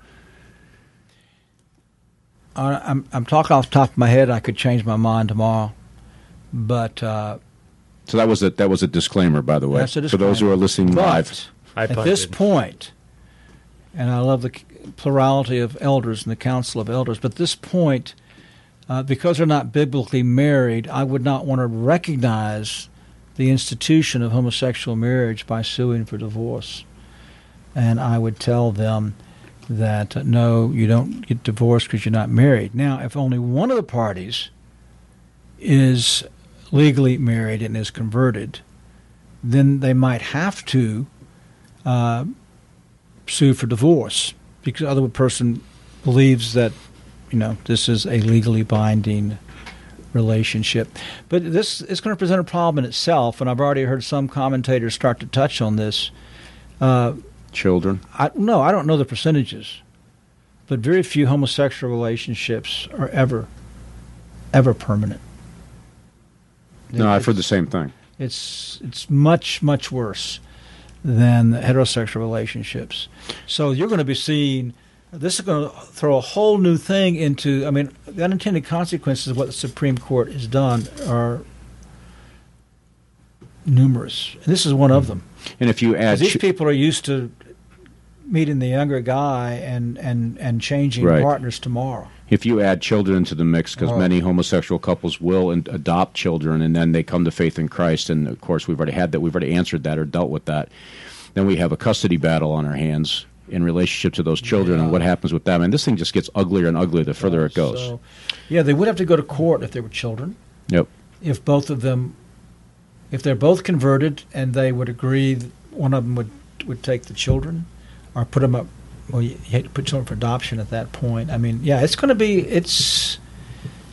S3: Uh, I'm, I'm talking off the top of my head. I could change my mind tomorrow. But uh,
S1: So that was a that was a disclaimer, by the way,
S3: That's a
S1: for those who are listening live.
S3: But
S2: I
S3: at this
S2: punted.
S3: point, and I love the plurality of elders in the Council of Elders, but at this point, uh, because they're not biblically married, I would not want to recognize the institution of homosexual marriage by suing for divorce. And I would tell them that, uh, no, you don't get divorced because you're not married. Now, if only one of the parties is legally married and is converted, then they might have to uh, sue for divorce because the other person believes that, you know, this is a legally binding relationship. But this is going to present a problem in itself, and I've already heard some commentators start to touch on this. Uh,
S1: Children.
S3: I, no, I don't know the percentages, but very few homosexual relationships are ever, ever permanent.
S1: No, I've heard the
S3: It's-
S1: same thing.
S3: It's it's much much worse than the heterosexual relationships. So you're going to be seeing. This is going to throw a whole new thing into. I mean, the unintended consequences of what the Supreme Court has done are numerous, and this is one of them.
S1: And if you add,
S3: 'Cause these
S1: ch-
S3: people are used to meeting the younger guy and, and, and changing
S1: Right.
S3: partners tomorrow.
S1: if you add children into the mix, because
S3: Oh.
S1: many homosexual couples will in- adopt children, and then they come to faith in Christ, and of course we've already had that, we've already answered that or dealt with that. Then we have a custody battle on our hands in relationship to those children
S3: Yeah.
S1: and what happens with them. And this thing just gets uglier and uglier the further it goes.
S3: So, yeah, they would have to go to court if they were children.
S1: Yep.
S3: If both of them, if they're both converted and they would agree that one of them would, would take the children or put them up, well, you, you had to put children for adoption at that point. I mean, yeah, it's going to be, it's,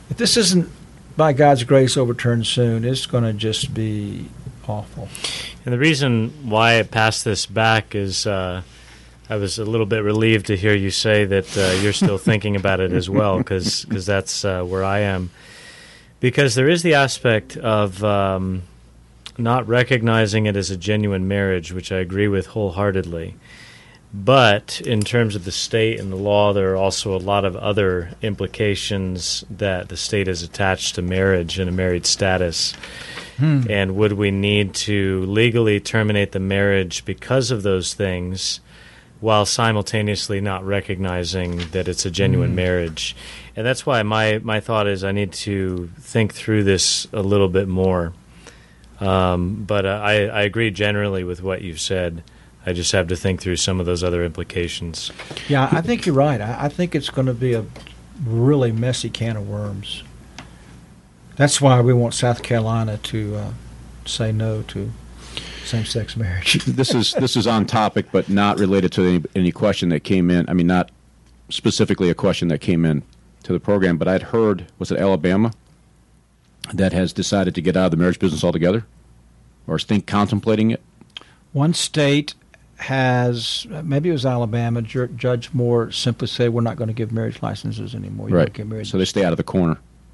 S3: if this isn't, by God's grace, overturned soon, it's going to just be awful.
S2: And the reason why I passed this back is uh, I was a little bit relieved to hear you say that uh, you're still thinking about it as well, because that's uh, where I am. Because there is the aspect of um, not recognizing it as a genuine marriage, which I agree with wholeheartedly. But in terms of the state and the law, there are also a lot of other implications that the state has attached to marriage and a married status. Hmm. And would we need to legally terminate the marriage because of those things while simultaneously not recognizing that it's a genuine hmm. marriage? And that's why my, my thought is I need to think through this a little bit more. Um, but uh, I, I agree generally with what you've said. I just have to think through some of those other implications.
S3: Yeah, I think you're right. I, I think it's going to be a really messy can of worms. That's why we want South Carolina to uh, say no to same-sex marriage.
S1: This is this is on topic, but not related to any, any question that came in. I mean, not specifically a question that came in to the program, but I'd heard, was it Alabama, that has decided to get out of the marriage business altogether, or is think contemplating it?
S3: One state has, maybe it was Alabama, Judge Moore simply said, we're not going to give marriage licenses anymore. You
S1: right.
S3: don't get married.
S1: So they stay out of the corner.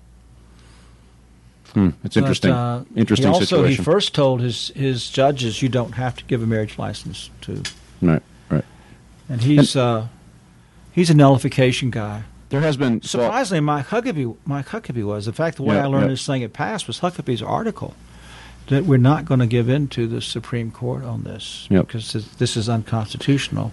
S1: Hmm. It's interesting. But, uh, interesting
S3: he also,
S1: situation.
S3: He first told his, his judges, you don't have to give a marriage license to.
S1: Right, right.
S3: And he's and, uh, he's a nullification guy.
S1: There has been...
S3: Surprisingly, well, Mike Huckabee, Mike Huckabee was. In fact, the way
S1: yeah,
S3: I learned
S1: yeah.
S3: this thing it passed was Huckabee's article, that we're not going to give in to the Supreme Court on this
S1: yep.
S3: because this is unconstitutional.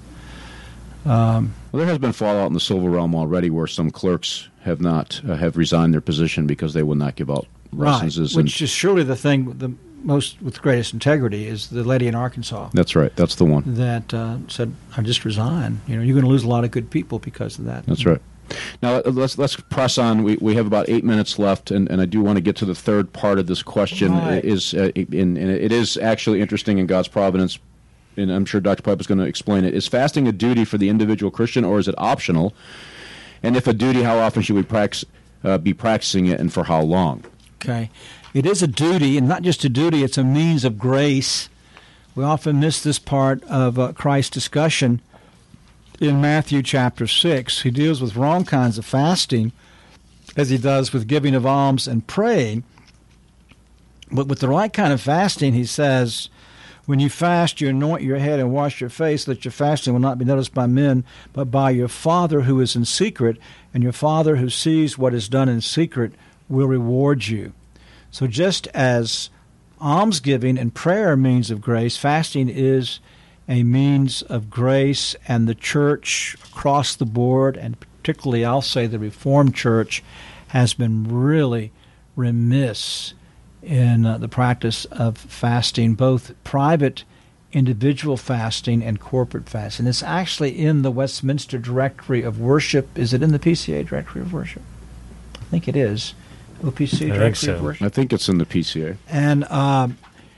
S3: Um,
S1: well, there has been fallout in the civil realm already where some clerks have not uh, have resigned their position because they will not give out licenses.
S3: Right, which is surely the thing the most with greatest integrity is the lady in Arkansas.
S1: That's right. That's the one
S3: that uh, said, "I just resign." You know, you're going to lose a lot of good people because of that.
S1: That's right. Now let's let's press on. We we have about eight minutes left, and, and I do want to get to the third part of this question.
S3: Right.
S1: Is uh, in, and it is actually interesting in God's providence, and I'm sure Doctor Pipe is going to explain it. Is fasting a duty for the individual Christian, or is it optional? And if a duty, how often should we practice, uh, be practicing it, and for how long?
S3: Okay, it is a duty, and not just a duty; it's a means of grace. We often miss this part of uh, Christ's discussion. In Matthew chapter six, he deals with wrong kinds of fasting, as he does with giving of alms and praying. But with the right kind of fasting, he says, when you fast, you anoint your head and wash your face, that your fasting will not be noticed by men, but by your Father who is in secret, and your Father who sees what is done in secret will reward you. So just as almsgiving and prayer are means of grace, fasting is a means of grace, and the church across the board, and particularly I'll say the Reformed Church, has been really remiss in uh, the practice of fasting, both private individual fasting and corporate fasting. It's actually in the Westminster Directory of Worship. Is it in the P C A Directory of Worship? I think it is. O P C
S2: I
S3: Directory
S2: think so.
S3: of Worship.
S1: I think it's in the P C A.
S3: And um,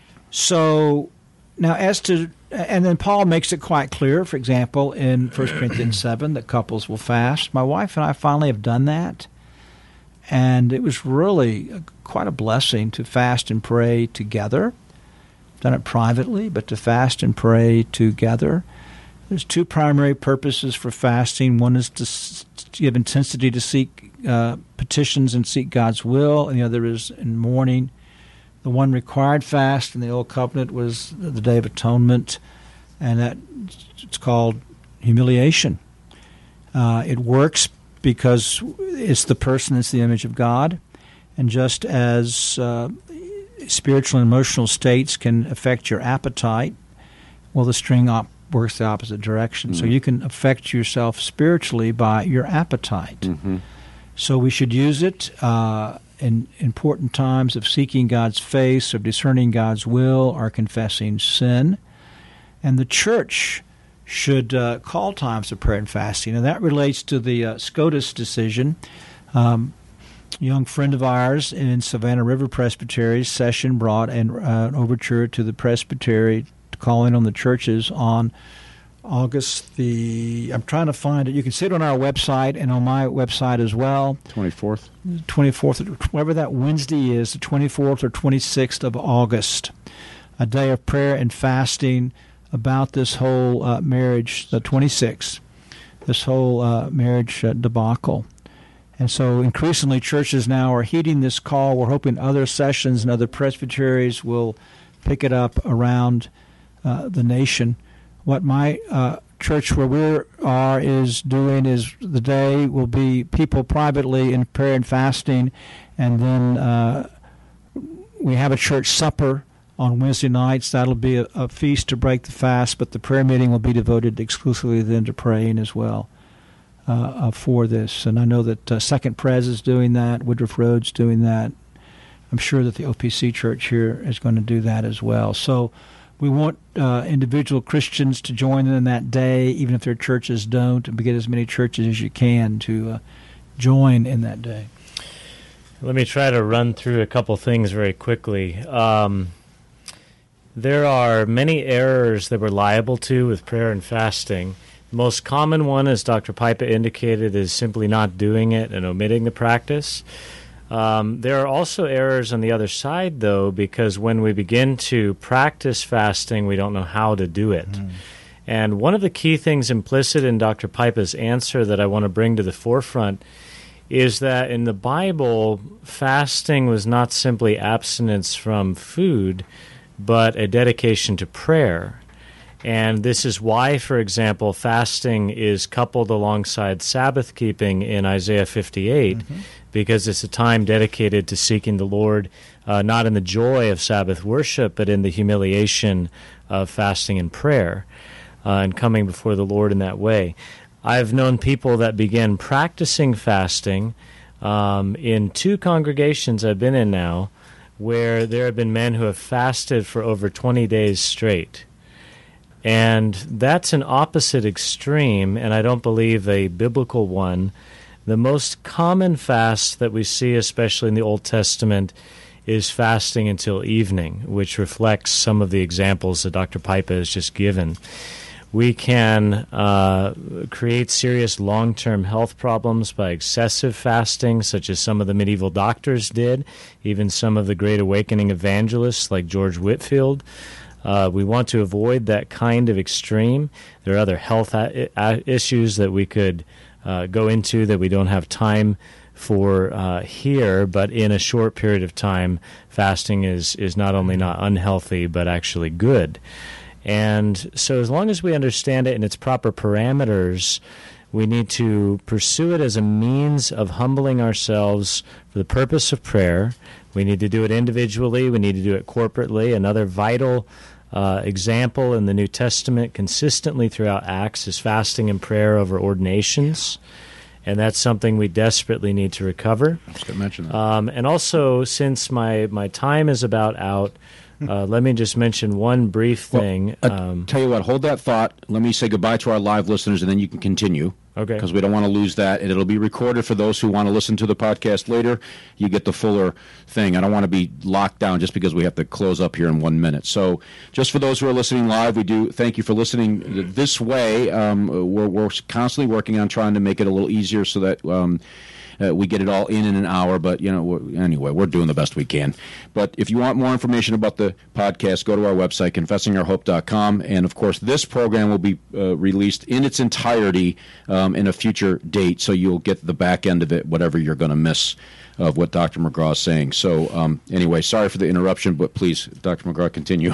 S3: so now as to And then Paul makes it quite clear, for example, in First Corinthians seven, that couples will fast. My wife and I finally have done that, and it was really a, quite a blessing to fast and pray together. I've done it privately, but to fast and pray together. There's two primary purposes for fasting. One is to, s- to give intensity to seek uh, petitions and seek God's will, and the other is in mourning. The one required fast in the Old Covenant was the Day of Atonement, and that it's called humiliation. Uh, it works because it's the person that's the image of God, and just as uh, spiritual and emotional states can affect your appetite, well, the string op- works the opposite direction. Mm-hmm. So you can affect yourself spiritually by your appetite. Mm-hmm. So we should use it uh, in important times of seeking God's face, of discerning God's will, or confessing sin. And the church should uh, call times of prayer and fasting. And that relates to the uh, SCOTUS decision. Um, a young friend of ours in Savannah River Presbytery session brought an, uh, an overture to the presbytery calling on the churches on August the, I'm trying to find it. You can see it on our website and on my website as well.
S1: twenty-fourth?
S3: twenty-fourth, whatever that Wednesday is, the twenty-fourth or twenty-sixth of August. A day of prayer and fasting about this whole uh, marriage, the twenty-sixth, this whole uh, marriage uh, debacle. And so increasingly churches now are heeding this call. We're hoping other sessions and other presbyteries will pick it up around uh, the nation. What my uh, church where we are is doing is the day will be people privately in prayer and fasting, and then uh, we have a church supper on Wednesday nights. That'll be a, a feast to break the fast, but the prayer meeting will be devoted exclusively then to praying as well uh, uh, for this. And I know that uh, Second Pres is doing that, Woodruff Road's doing that. I'm sure that the O P C church here is going to do that as well. So we want uh, individual Christians to join in that day, even if their churches don't, and get as many churches as you can to uh, join in that day.
S2: Let me try to run through a couple things very quickly. Um, there are many errors that we're liable to with prayer and fasting. The most common one, as Doctor Pipa indicated, is simply not doing it and omitting the practice. Um, there are also errors on the other side, though, because when we begin to practice fasting, we don't know how to do it. Mm. And one of the key things implicit in Doctor Pipa's answer that I want to bring to the forefront is that in the Bible, fasting was not simply abstinence from food, but a dedication to prayer. And this is why, for example, fasting is coupled alongside Sabbath keeping in Isaiah fifty-eight, mm-hmm. because it's a time dedicated to seeking the Lord, uh, not in the joy of Sabbath worship, but in the humiliation of fasting and prayer, uh, and coming before the Lord in that way. I've known people that began practicing fasting um, in two congregations I've been in now, where there have been men who have fasted for over twenty days straight. And that's an opposite extreme, and I don't believe a biblical one. The most common fast that we see, especially in the Old Testament, is fasting until evening, which reflects some of the examples that Doctor Pipa has just given. We can uh, create serious long-term health problems by excessive fasting, such as some of the medieval doctors did, even some of the Great Awakening evangelists like George Whitefield. Uh, we want to avoid that kind of extreme. There are other health a- a- issues that we could uh, go into that we don't have time for uh, here, but in a short period of time, fasting is, is not only not unhealthy, but actually good. And so as long as we understand it in its proper parameters, we need to pursue it as a means of humbling ourselves for the purpose of prayer. We need to do it individually. We need to do it corporately. Another vital uh, example in the New Testament consistently throughout Acts is fasting and prayer over ordinations. And that's something we desperately need to recover.
S1: I was going to mention that.
S2: Um, and also, since my, my time is about out, Uh, let me just mention one brief thing.
S1: Well, uh, um, tell you what, hold that thought. Let me say goodbye to our live listeners, and then you can continue.
S2: Okay.
S1: Because we don't want to lose that, and it'll be recorded for those who want to listen to the podcast later. You get the fuller thing. I don't want to be locked down just because we have to close up here in one minute. So just for those who are listening live, we do thank you for listening this way. Um, we're, we're constantly working on trying to make it a little easier so that um, Uh, we get it all in in an hour, but you know, we're, anyway, we're doing the best we can. But if you want more information about the podcast, go to our website, confessing our hope dot com, and of course, this program will be uh, released in its entirety um, in a future date, so you'll get the back end of it, whatever you're going to miss of what Doctor McGraw is saying. So um, anyway, sorry for the interruption, but please, Doctor McGraw, continue.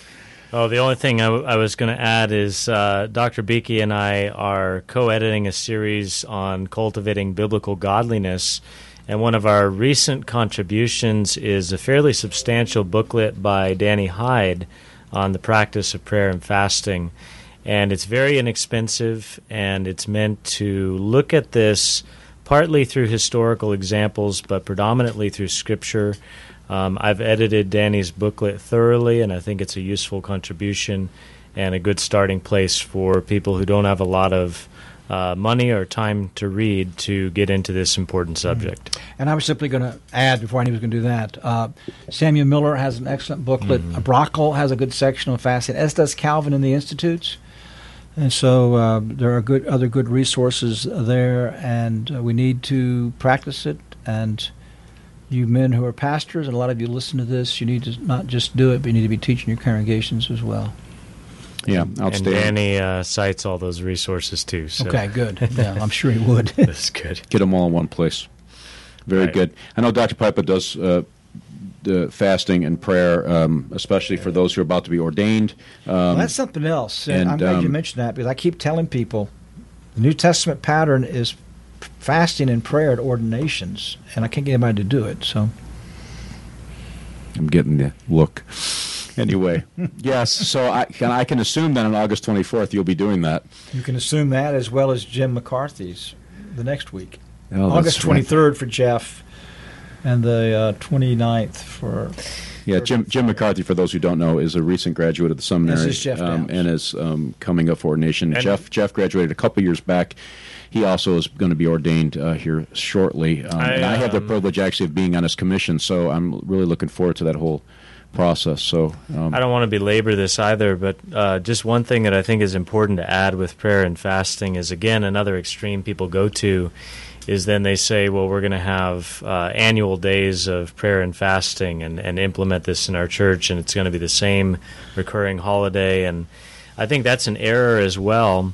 S2: Oh, the only thing I, w- I was going to add is uh, Doctor Beakey and I are co-editing a series on cultivating biblical godliness, and one of our recent contributions is a fairly substantial booklet by Danny Hyde on the practice of prayer and fasting. And it's very inexpensive, and it's meant to look at this partly through historical examples, but predominantly through Scripture. Um, I've edited Danny's booklet thoroughly, and I think it's a useful contribution and a good starting place for people who don't have a lot of uh, money or time to read to get into this important subject.
S3: Mm-hmm. And I was simply going to add, before I knew he was going to do that, uh, Samuel Miller has an excellent booklet. Mm-hmm. Brockel has a good section on fasting, as does Calvin in the Institutes. And so uh, there are good other good resources there, and uh, we need to practice it. And you men who are pastors, and a lot of you listen to this, you need to not just do it, but you need to be teaching your congregations as well.
S1: Yeah, outstanding.
S2: And Danny uh, cites all those resources too. So.
S3: Okay, good. Yeah, I'm sure he would.
S2: That's good.
S1: Get them all in one place. Very right. good. I know Doctor Pipa does uh, the fasting and prayer, um, especially for those who are about to be ordained. Um,
S3: well, that's something else. And, and I'm glad um, you mentioned that, because I keep telling people the New Testament pattern is fasting and prayer at ordinations, and I can't get anybody to do it. So
S1: I'm getting the look. Anyway, yes, so I can, I can assume that on August twenty-fourth you'll be doing that.
S3: You can assume that, as well as Jim McCarthy's the next week.
S1: Oh,
S3: August twenty-third for Jeff, and the uh, twenty-ninth for...
S1: Yeah, Jim Jim McCarthy, for those who don't know, is a recent graduate of the seminary.
S3: This is Jeff
S1: um, and is um, coming up for ordination. And Jeff Jeff graduated a couple years back. He also is going to be ordained uh, here shortly. Um, I, and I have the privilege, actually, of being on his commission, so I'm really looking forward to that whole process. So um,
S2: I don't want to belabor this either, but uh, just one thing that I think is important to add with prayer and fasting is, again, another extreme people go to is then they say, well, we're going to have uh, annual days of prayer and fasting and, and implement this in our church, and it's going to be the same recurring holiday. And I think that's an error as well,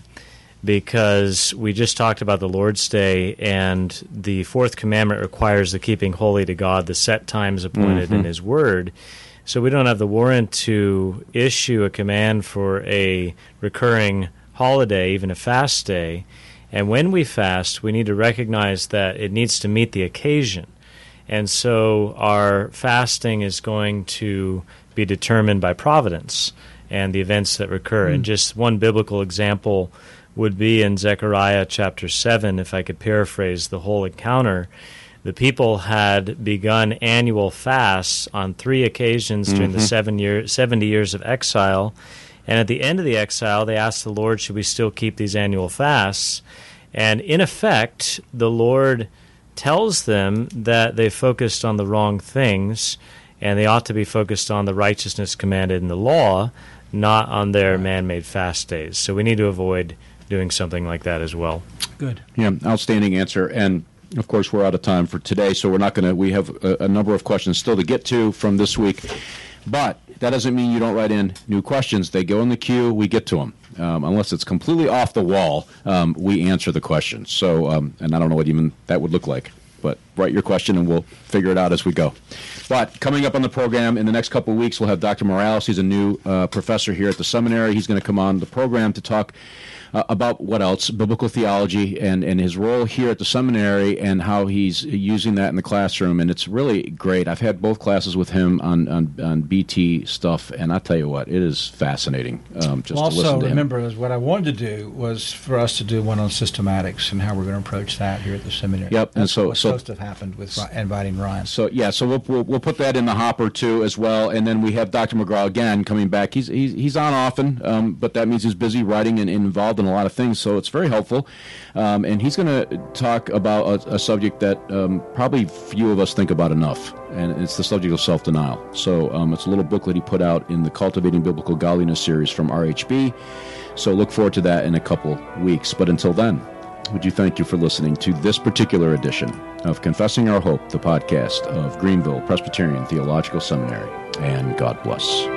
S2: because we just talked about the Lord's Day, and the fourth commandment requires the keeping holy to God, the set times appointed mm-hmm. in His Word. So we don't have the warrant to issue a command for a recurring holiday, even a fast day. And when we fast, we need to recognize that it needs to meet the occasion. And so our fasting is going to be determined by providence and the events that recur. Mm. And just one biblical example would be in Zechariah chapter seven, if I could paraphrase the whole encounter. The people had begun annual fasts on three occasions during mm-hmm. the seven year, seventy years of exile. And at the end of the exile, they asked the Lord, should we still keep these annual fasts? And in effect, the Lord tells them that they focused on the wrong things, and they ought to be focused on the righteousness commanded in the law, not on their man-made fast days. So we need to avoid doing something like that as well.
S3: Good.
S1: Yeah, outstanding answer. And of course, we're out of time for today, so we're not going to. We have a, a number of questions still to get to from this week, but that doesn't mean you don't write in new questions. They go in the queue. We get to them. Um, unless it's completely off the wall, um, we answer the questions. So, um, and I don't know what even that would look like, but write your question and we'll figure it out as we go. But coming up on the program in the next couple of weeks, we'll have Doctor Morales. He's a new uh, professor here at the seminary. He's going to come on the program to talk Uh, about what else? Biblical theology and, and his role here at the seminary and how he's using that in the classroom. And it's really great. I've had both classes with him on, on, on B T stuff, and I tell you what, it is fascinating um, just
S3: well,
S1: to listen to him.
S3: Also, remember, what I wanted to do was for us to do one on systematics and how we're going to approach that here at the seminary.
S1: Yep.
S3: That's
S1: and so,
S3: what's
S1: so,
S3: supposed to have happened with inviting Ryan.
S1: So, yeah, so we'll, we'll, we'll put that in the hopper, too, as well. And then we have Doctor McGraw again coming back. He's, he's, he's on often, um, but that means he's busy writing and, and involved in a lot of things, so it's very helpful. Um, and he's going to talk about a, a subject that um, probably few of us think about enough, and it's the subject of self-denial. So um, it's a little booklet he put out in the Cultivating Biblical Godliness series from R H B. So look forward to that in a couple weeks. But until then, would you thank you for listening to this particular edition of Confessing Our Hope, the podcast of Greenville Presbyterian Theological Seminary. And God bless.